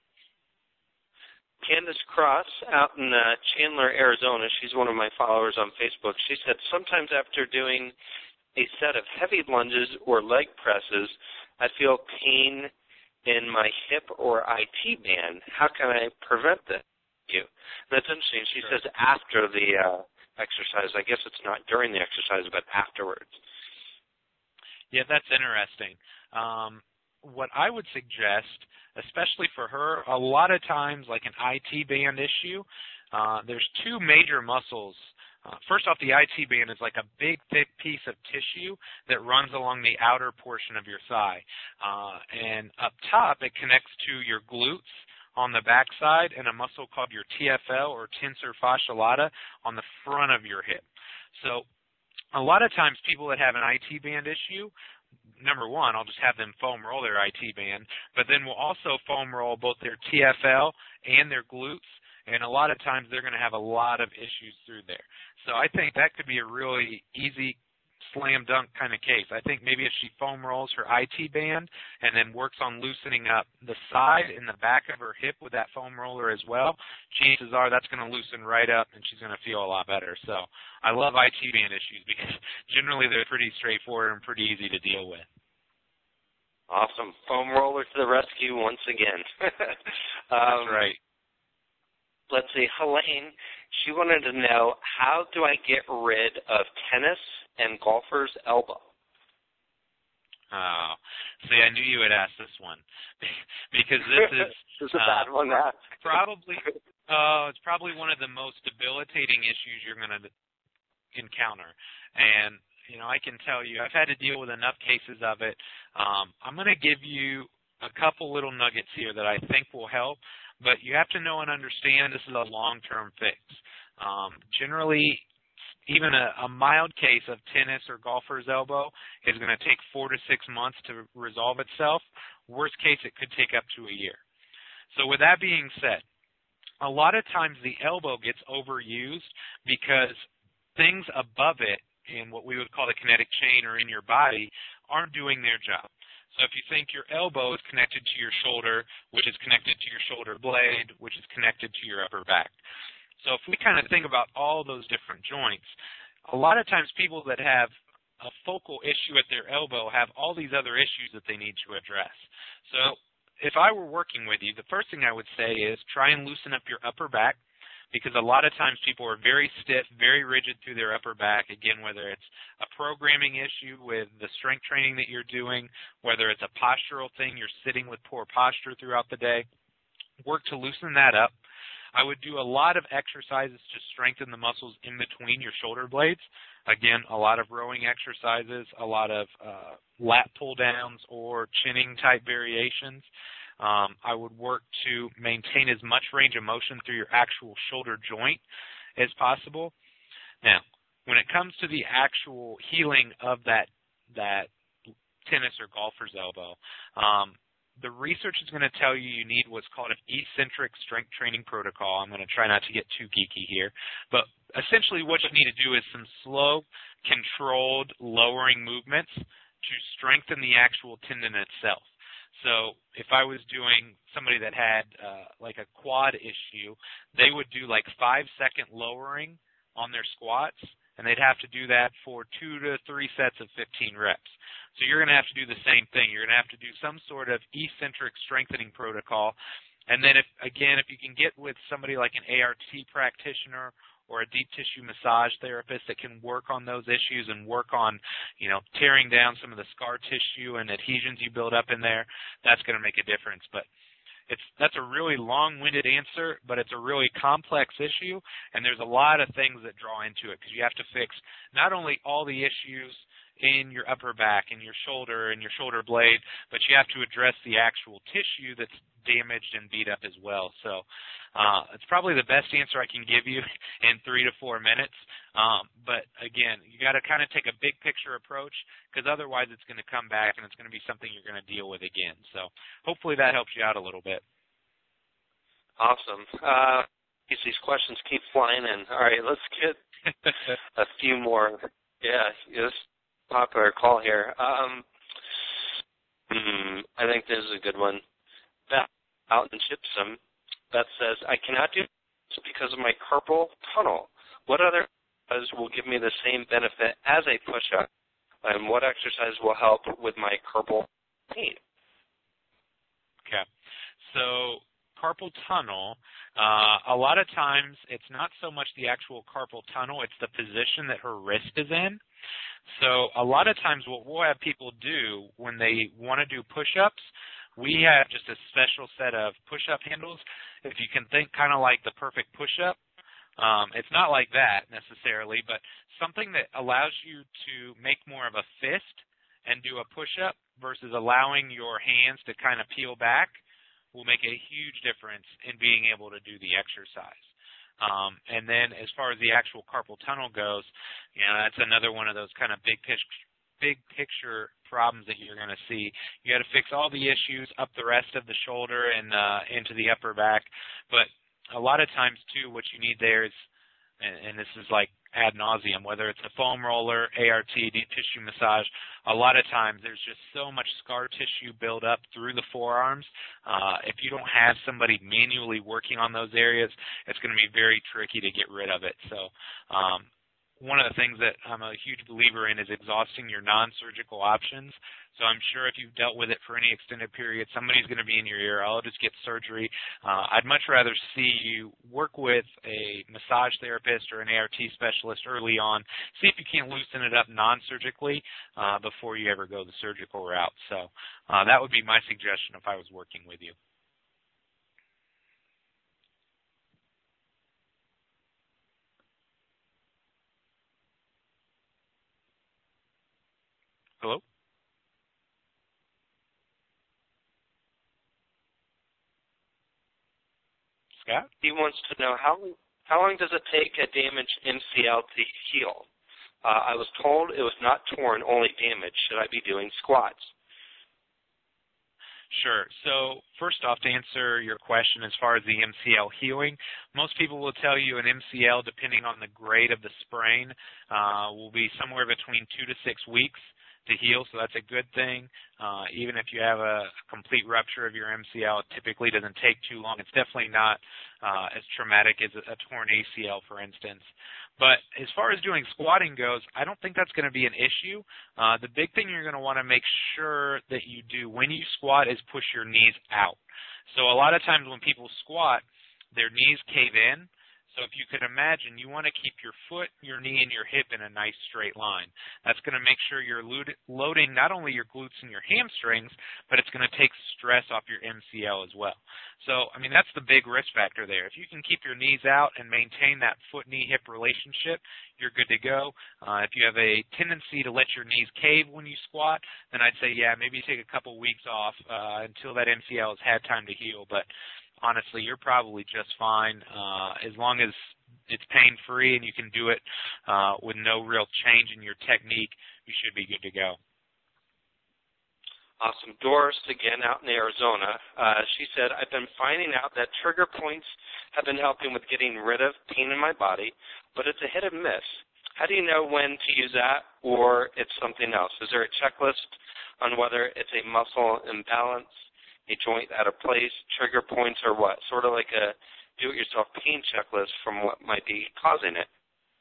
Candace Cross out in uh, Chandler, Arizona, she's one of my followers on Facebook. She said, sometimes after doing a set of heavy lunges or leg presses, I feel pain in my hip or I T band. How can I prevent that? You. That's interesting. She Sure. says after the uh, exercise. I guess it's not during the exercise, but afterwards. Yeah, that's interesting. Um, what I would suggest, especially for her, a lot of times like an I T band issue, uh, there's two major muscles. Uh, first off, the I T band is like a big, thick piece of tissue that runs along the outer portion of your thigh. Uh, and up top, it connects to your glutes on the backside and a muscle called your T F L or tensor fascia lata on the front of your hip. So a lot of times people that have an I T band issue, number one, I'll just have them foam roll their I T band, but then we'll also foam roll both their T F L and their glutes, and a lot of times they're going to have a lot of issues through there. So I think that could be a really easy slam dunk kind of case. I think maybe if she foam rolls her I T band and then works on loosening up the side and the back of her hip with that foam roller as well, chances are that's going to loosen right up and she's going to feel a lot better. So I love I T band issues because generally they're pretty straightforward and pretty easy to deal with. Awesome. Foam roller to the rescue once again. um, That's right. Let's see. Helene, she wanted to know, how do I get rid of tennis and golfer's elbow? Oh, see, I knew you would ask this one because this is this is a bad uh, one. That. probably uh, it's probably one of the most debilitating issues you're going to encounter. And you know, I can tell you, I've had to deal with enough cases of it. Um, I'm going to give you a couple little nuggets here that I think will help, but you have to know and understand this is a long-term fix. Um, generally, even a, a mild case of tennis or golfer's elbow is going to take four to six months to resolve itself. Worst case, it could take up to a year. So with that being said, a lot of times the elbow gets overused because things above it in what we would call the kinetic chain or in your body aren't doing their job. So if you think your elbow is connected to your shoulder, which is connected to your shoulder blade, which is connected to your upper back. So if we kind of think about all those different joints, a lot of times people that have a focal issue at their elbow have all these other issues that they need to address. So if I were working with you, the first thing I would say is try and loosen up your upper back, because a lot of times people are very stiff, very rigid through their upper back, again, whether it's a programming issue with the strength training that you're doing, whether it's a postural thing, you're sitting with poor posture throughout the day, work to loosen that up. I would do a lot of exercises to strengthen the muscles in between your shoulder blades. Again, a lot of rowing exercises, a lot of uh, lat pull downs or chinning type variations. Um, I would work to maintain as much range of motion through your actual shoulder joint as possible. Now, when it comes to the actual healing of that that tennis or golfer's elbow, um, the research is going to tell you you need what's called an eccentric strength training protocol. I'm going to try not to get too geeky here. But essentially what you need to do is some slow, controlled lowering movements to strengthen the actual tendon itself. So if I was doing somebody that had uh, like a quad issue, they would do like five-second lowering on their squats, and they'd have to do that for two to three sets of fifteen reps. So you're going to have to do the same thing. You're going to have to do some sort of eccentric strengthening protocol. And then, if again, if you can get with somebody like an A R T practitioner or a deep tissue massage therapist that can work on those issues and work on, you know, tearing down some of the scar tissue and adhesions you build up in there, that's going to make a difference. But it's that's a really long-winded answer, but it's a really complex issue, and there's a lot of things that draw into it because you have to fix not only all the issues in your upper back and your shoulder and your shoulder blade, but you have to address the actual tissue that's damaged and beat up as well. So uh, it's probably the best answer I can give you in three to four minutes. Um, but again, you got to kind of take a big picture approach because otherwise it's going to come back and it's going to be something you're going to deal with again. So hopefully that helps you out a little bit. Awesome. Uh, these questions keep flying in. All right, let's get a few more. Yeah, yes. Popular call here. Um, hmm, I think this is a good one. Beth out in Gypsum. Beth says, I cannot do this because of my carpal tunnel. What other exercise will give me the same benefit as a push-up? And what exercise will help with my carpal pain? Okay. So carpal tunnel, uh, a lot of times it's not so much the actual carpal tunnel, it's the position that her wrist is in. So a lot of times what we'll have people do when they want to do push-ups, we have just a special set of push-up handles. If you can think kind of like the perfect push-up, um, it's not like that necessarily, but something that allows you to make more of a fist and do a push-up versus allowing your hands to kind of peel back will make a huge difference in being able to do the exercise. Um, and then as far as the actual carpal tunnel goes, you know, that's another one of those kind of big picture, big picture problems that you're going to see. You got to fix all the issues up the rest of the shoulder and uh, into the upper back. But a lot of times, too, what you need there is, and, and this is like ad nauseum, whether it's a foam roller, A R T, deep tissue massage, a lot of times there's just so much scar tissue build up through the forearms. Uh, if you don't have somebody manually working on those areas, it's going to be very tricky to get rid of it. So um, one of the things that I'm a huge believer in is exhausting your non-surgical options. So I'm sure if you've dealt with it for any extended period, somebody's going to be in your urologist, get surgery. Uh, I'd much rather see you work with a massage therapist or an A R T specialist early on, see if you can't loosen it up non-surgically uh, before you ever go the surgical route. So uh, that would be my suggestion if I was working with you. Hello? Scott? He wants to know how how long does it take a damaged M C L to heal? Uh, I was told it was not torn, only damaged. Should I be doing squats? Sure. So first off, to answer your question as far as the M C L healing, most people will tell you an M C L, depending on the grade of the sprain, uh, will be somewhere between two to six weeks to heal, so that's a good thing. Uh, even if you have a complete rupture of your M C L, it typically doesn't take too long. It's definitely not uh, as traumatic as a, a torn A C L, for instance. But as far as doing squatting goes, I don't think that's going to be an issue. Uh, the big thing you're going to want to make sure that you do when you squat is push your knees out. So a lot of times when people squat, their knees cave in. So if you could imagine, you want to keep your foot, your knee, and your hip in a nice straight line. That's going to make sure you're loading not only your glutes and your hamstrings, but it's going to take stress off your M C L as well. So, I mean, that's the big risk factor there. If you can keep your knees out and maintain that foot-knee-hip relationship, you're good to go. Uh, if you have a tendency to let your knees cave when you squat, then I'd say, yeah, maybe take a couple weeks off uh, until that M C L has had time to heal. But honestly, you're probably just fine uh, as long as it's pain-free and you can do it uh, with no real change in your technique. You should be good to go. Awesome. Doris, again, out in Arizona, uh, she said, I've been finding out that trigger points have been helping with getting rid of pain in my body, but it's a hit and miss. How do you know when to use that or it's something else? Is there a checklist on whether it's a muscle imbalance, a joint out of place, trigger points, or what? Sort of like a do-it-yourself pain checklist from what might be causing it.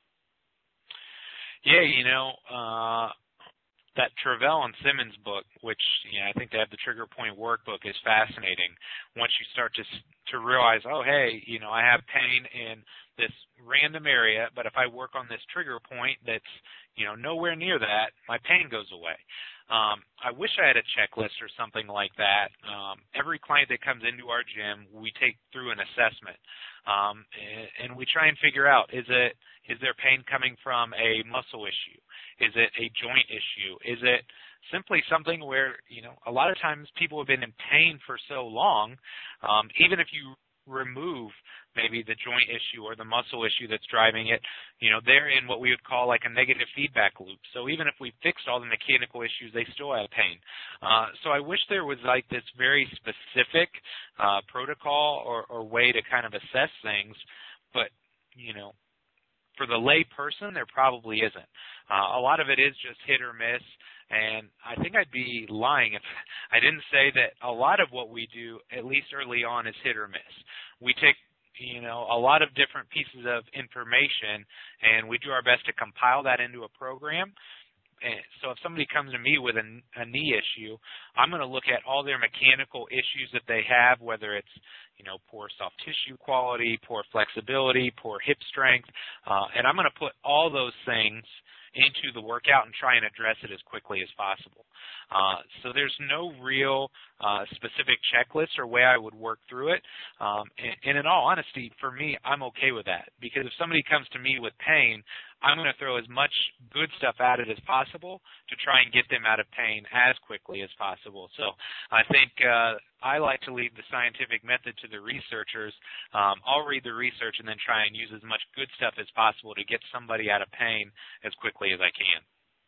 Yeah, you know, uh, that Travell and Simmons book, which you know, I think they have the Trigger Point Workbook, is fascinating. Once you start to to realize, oh, hey, you know, I have pain in this random area, but if I work on this trigger point that's, you know, nowhere near that, my pain goes away. Um, I wish I had a checklist or something like that. Um, every client that comes into our gym, we take through an assessment, um, and, and we try and figure out, is it is their pain coming from a muscle issue? Is it a joint issue? Is it simply something where, you know, a lot of times people have been in pain for so long, um, even if you remove maybe the joint issue or the muscle issue that's driving it, you know, they're in what we would call like a negative feedback loop. So even if we fixed all the mechanical issues, they still have pain. Uh, so I wish there was like this very specific uh, protocol or, or way to kind of assess things, but, you know, for the lay person, there probably isn't. Uh, a lot of it is just hit or miss, and I think I'd be lying if I didn't say that a lot of what we do, at least early on, is hit or miss. We take, you know, a lot of different pieces of information, and we do our best to compile that into a program. And so if somebody comes to me with a, a knee issue, I'm going to look at all their mechanical issues that they have, whether it's, you know, poor soft tissue quality, poor flexibility, poor hip strength, uh, and I'm going to put all those things into the workout and try and address it as quickly as possible. Uh, so there's no real uh, specific checklist or way I would work through it. Um, and, and in all honesty, for me, I'm okay with that, because if somebody comes to me with pain, I'm going to throw as much good stuff at it as possible to try and get them out of pain as quickly as possible. So I think uh, I like to leave the scientific method to the researchers. Um, I'll read the research and then try and use as much good stuff as possible to get somebody out of pain as quickly as I can.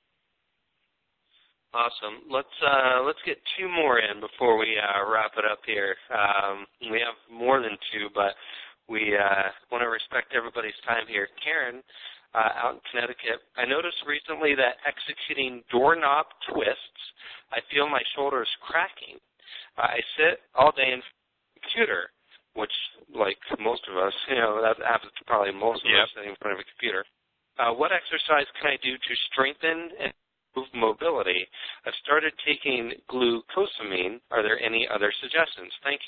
Awesome. Let's uh, let's get two more in before we uh, wrap it up here. Um, we have more than two, but we uh, want to respect everybody's time here. Karen, uh, out in Connecticut, I noticed recently that executing doorknob twists, I feel my shoulders cracking. Uh, I sit all day in the computer, which, like most of us, you know, that happens to probably most of yep. us sitting in front of a computer. Uh, what exercise can I do to strengthen and improve mobility? I've started taking glucosamine. Are there any other suggestions? Thank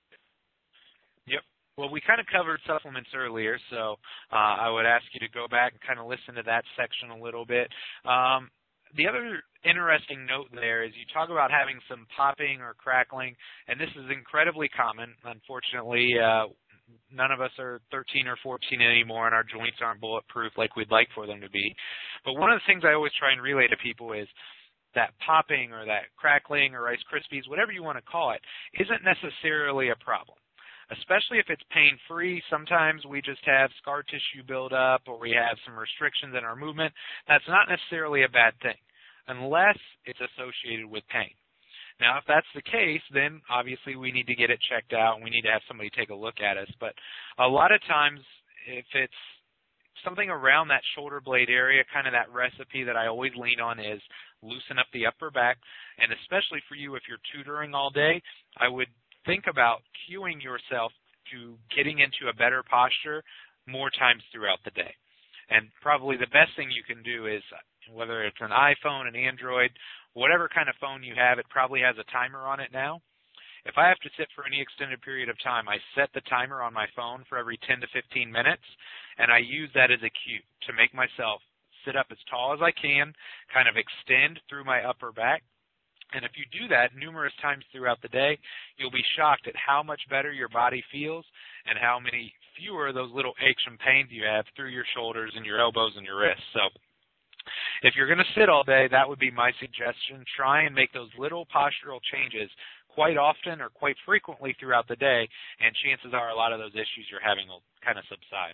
you. Yep. Well, we kind of covered supplements earlier, so uh, I would ask you to go back and kind of listen to that section a little bit. Um, the other interesting note there is you talk about having some popping or crackling, and this is incredibly common. Unfortunately, uh, none of us are thirteen or fourteen anymore, and our joints aren't bulletproof like we'd like for them to be. But one of the things I always try and relay to people is that popping or that crackling or Rice Krispies, whatever you want to call it, isn't necessarily a problem. Especially if it's pain-free. Sometimes we just have scar tissue buildup or we have some restrictions in our movement. That's not necessarily a bad thing, unless it's associated with pain. Now, if that's the case, then obviously we need to get it checked out and we need to have somebody take a look at us. But a lot of times, if it's something around that shoulder blade area, kind of that recipe that I always lean on is loosen up the upper back. And especially for you, if you're tutoring all day, I would think about cueing yourself to getting into a better posture more times throughout the day. And probably the best thing you can do is, whether it's an iPhone, an Android, whatever kind of phone you have, it probably has a timer on it now. If I have to sit for any extended period of time, I set the timer on my phone for every ten to fifteen minutes, and I use that as a cue to make myself sit up as tall as I can, kind of extend through my upper back. And if you do that numerous times throughout the day, you'll be shocked at how much better your body feels and how many fewer of those little aches and pains you have through your shoulders and your elbows and your wrists. So if you're going to sit all day, that would be my suggestion. Try and make those little postural changes quite often or quite frequently throughout the day, and chances are a lot of those issues you're having will kind of subside.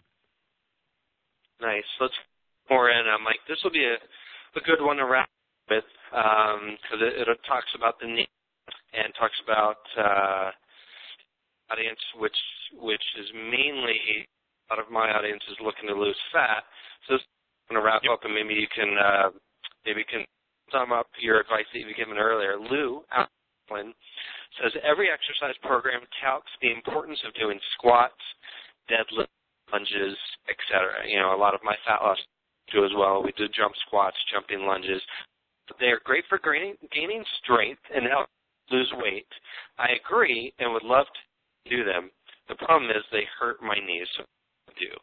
Nice. Let's pour in, uh, Mike. This will be a, a good one to wrap with, because um, it, it talks about the knee and talks about uh, audience, which which is mainly a lot of my audience is looking to lose fat. So I'm going to wrap yep. up, and maybe you can uh, maybe you can sum up your advice that you've given earlier. Lou Allen says every exercise program touts the importance of doing squats, deadlifts, lunges, et cetera. You know, a lot of my fat loss do as well. We do jump squats, jumping lunges. But they are great for gaining, gaining strength and help lose weight. I agree and would love to do them. The problem is they hurt my knees, so I do.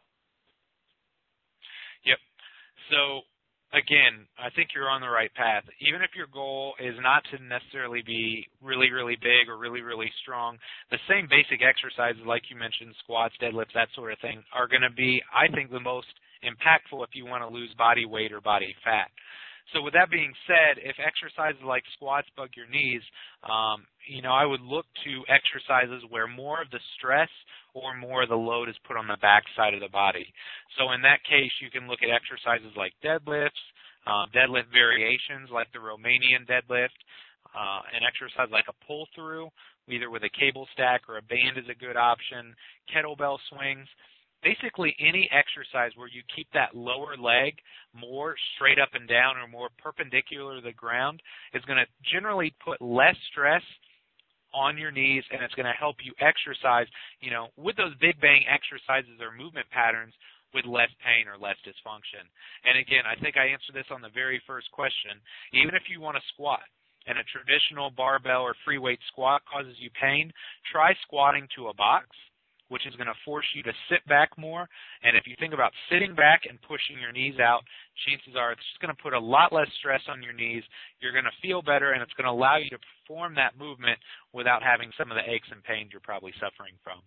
Yep. So, again, I think you're on the right path. Even if your goal is not to necessarily be really, really big or really, really strong, the same basic exercises, like you mentioned, squats, deadlifts, that sort of thing, are going to be, I think, the most impactful if you want to lose body weight or body fat. So with that being said, if exercises like squats bug your knees, um, you know, I would look to exercises where more of the stress or more of the load is put on the back side of the body. So in that case, you can look at exercises like deadlifts, uh, deadlift variations like the Romanian deadlift, uh, an exercise like a pull-through, either with a cable stack or a band is a good option, kettlebell swings. Basically any exercise where you keep that lower leg more straight up and down or more perpendicular to the ground is going to generally put less stress on your knees, and it's going to help you exercise, you know, with those big bang exercises or movement patterns with less pain or less dysfunction. And again, I think I answered this on the very first question. Even if you want to squat and a traditional barbell or free weight squat causes you pain, try squatting to a box, which is going to force you to sit back more. And if you think about sitting back and pushing your knees out, chances are it's just going to put a lot less stress on your knees. You're going to feel better, and it's going to allow you to perform that movement without having some of the aches and pains you're probably suffering from.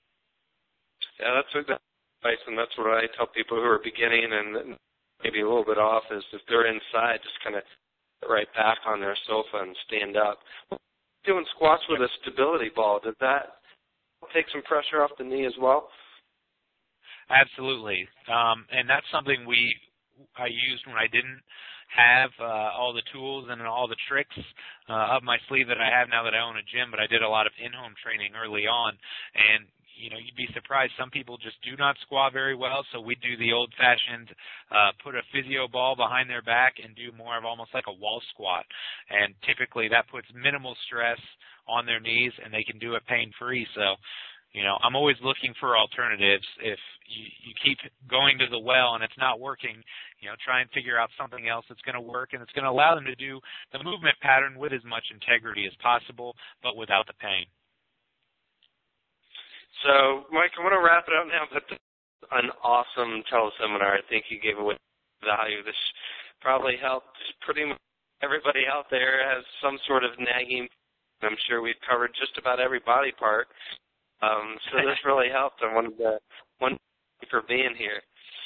Yeah, that's good advice, and that's what I tell people who are beginning and maybe a little bit off is if they're inside, just kind of sit right back on their sofa and stand up. Doing squats with a stability ball, did that take some pressure off the knee as well? Absolutely. Um, and that's something we I used when I didn't have uh, all the tools and all the tricks uh, up my sleeve that I have now that I own a gym, but I did a lot of in-home training early on. And, you know, you'd be surprised. Some people just do not squat very well, so we do the old-fashioned uh, put a physio ball behind their back and do more of almost like a wall squat. And typically that puts minimal stress on their knees, and they can do it pain-free. So, you know, I'm always looking for alternatives. If you, you keep going to the well and it's not working, you know, try and figure out something else that's going to work, and it's going to allow them to do the movement pattern with as much integrity as possible, but without the pain. So, Mike, I want to wrap it up now, but an awesome teleseminar. I think you gave away value. This probably helped pretty much everybody out there has some sort of nagging. I'm sure we've covered just about every body part. Um, so this really helped. I wanted to one for being here.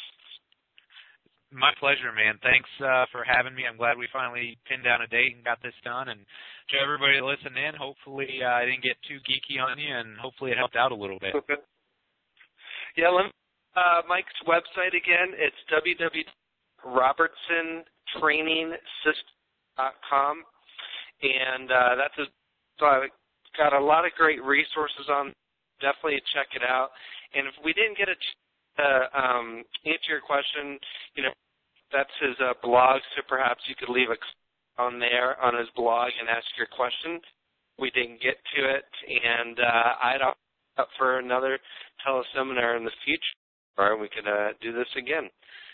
My pleasure, man. Thanks uh, for having me. I'm glad we finally pinned down a date and got this done. And to everybody listening in, hopefully uh, I didn't get too geeky on you, and hopefully it helped out a little bit. Okay. Yeah, let me, uh, Mike's website again. It's w w w dot robertson training system dot com, and uh, that's a, so I've got a lot of great resources on. Definitely check it out. And if we didn't get a uh, um, answer your question, you know, that's his uh, blog, so perhaps you could leave a on there on his blog and ask your question. We didn't get to it, and uh, I'd up for another teleseminar in the future, or we could uh, do this again.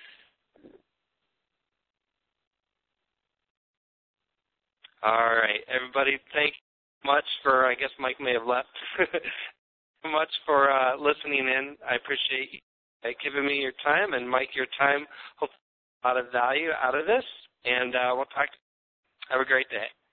All right, everybody, thank you much for, I guess Mike may have left. much for uh, listening in. I appreciate you uh, giving me your time, and Mike, your time. Hope a lot of value out of this, and uh, we'll talk. Have a great day.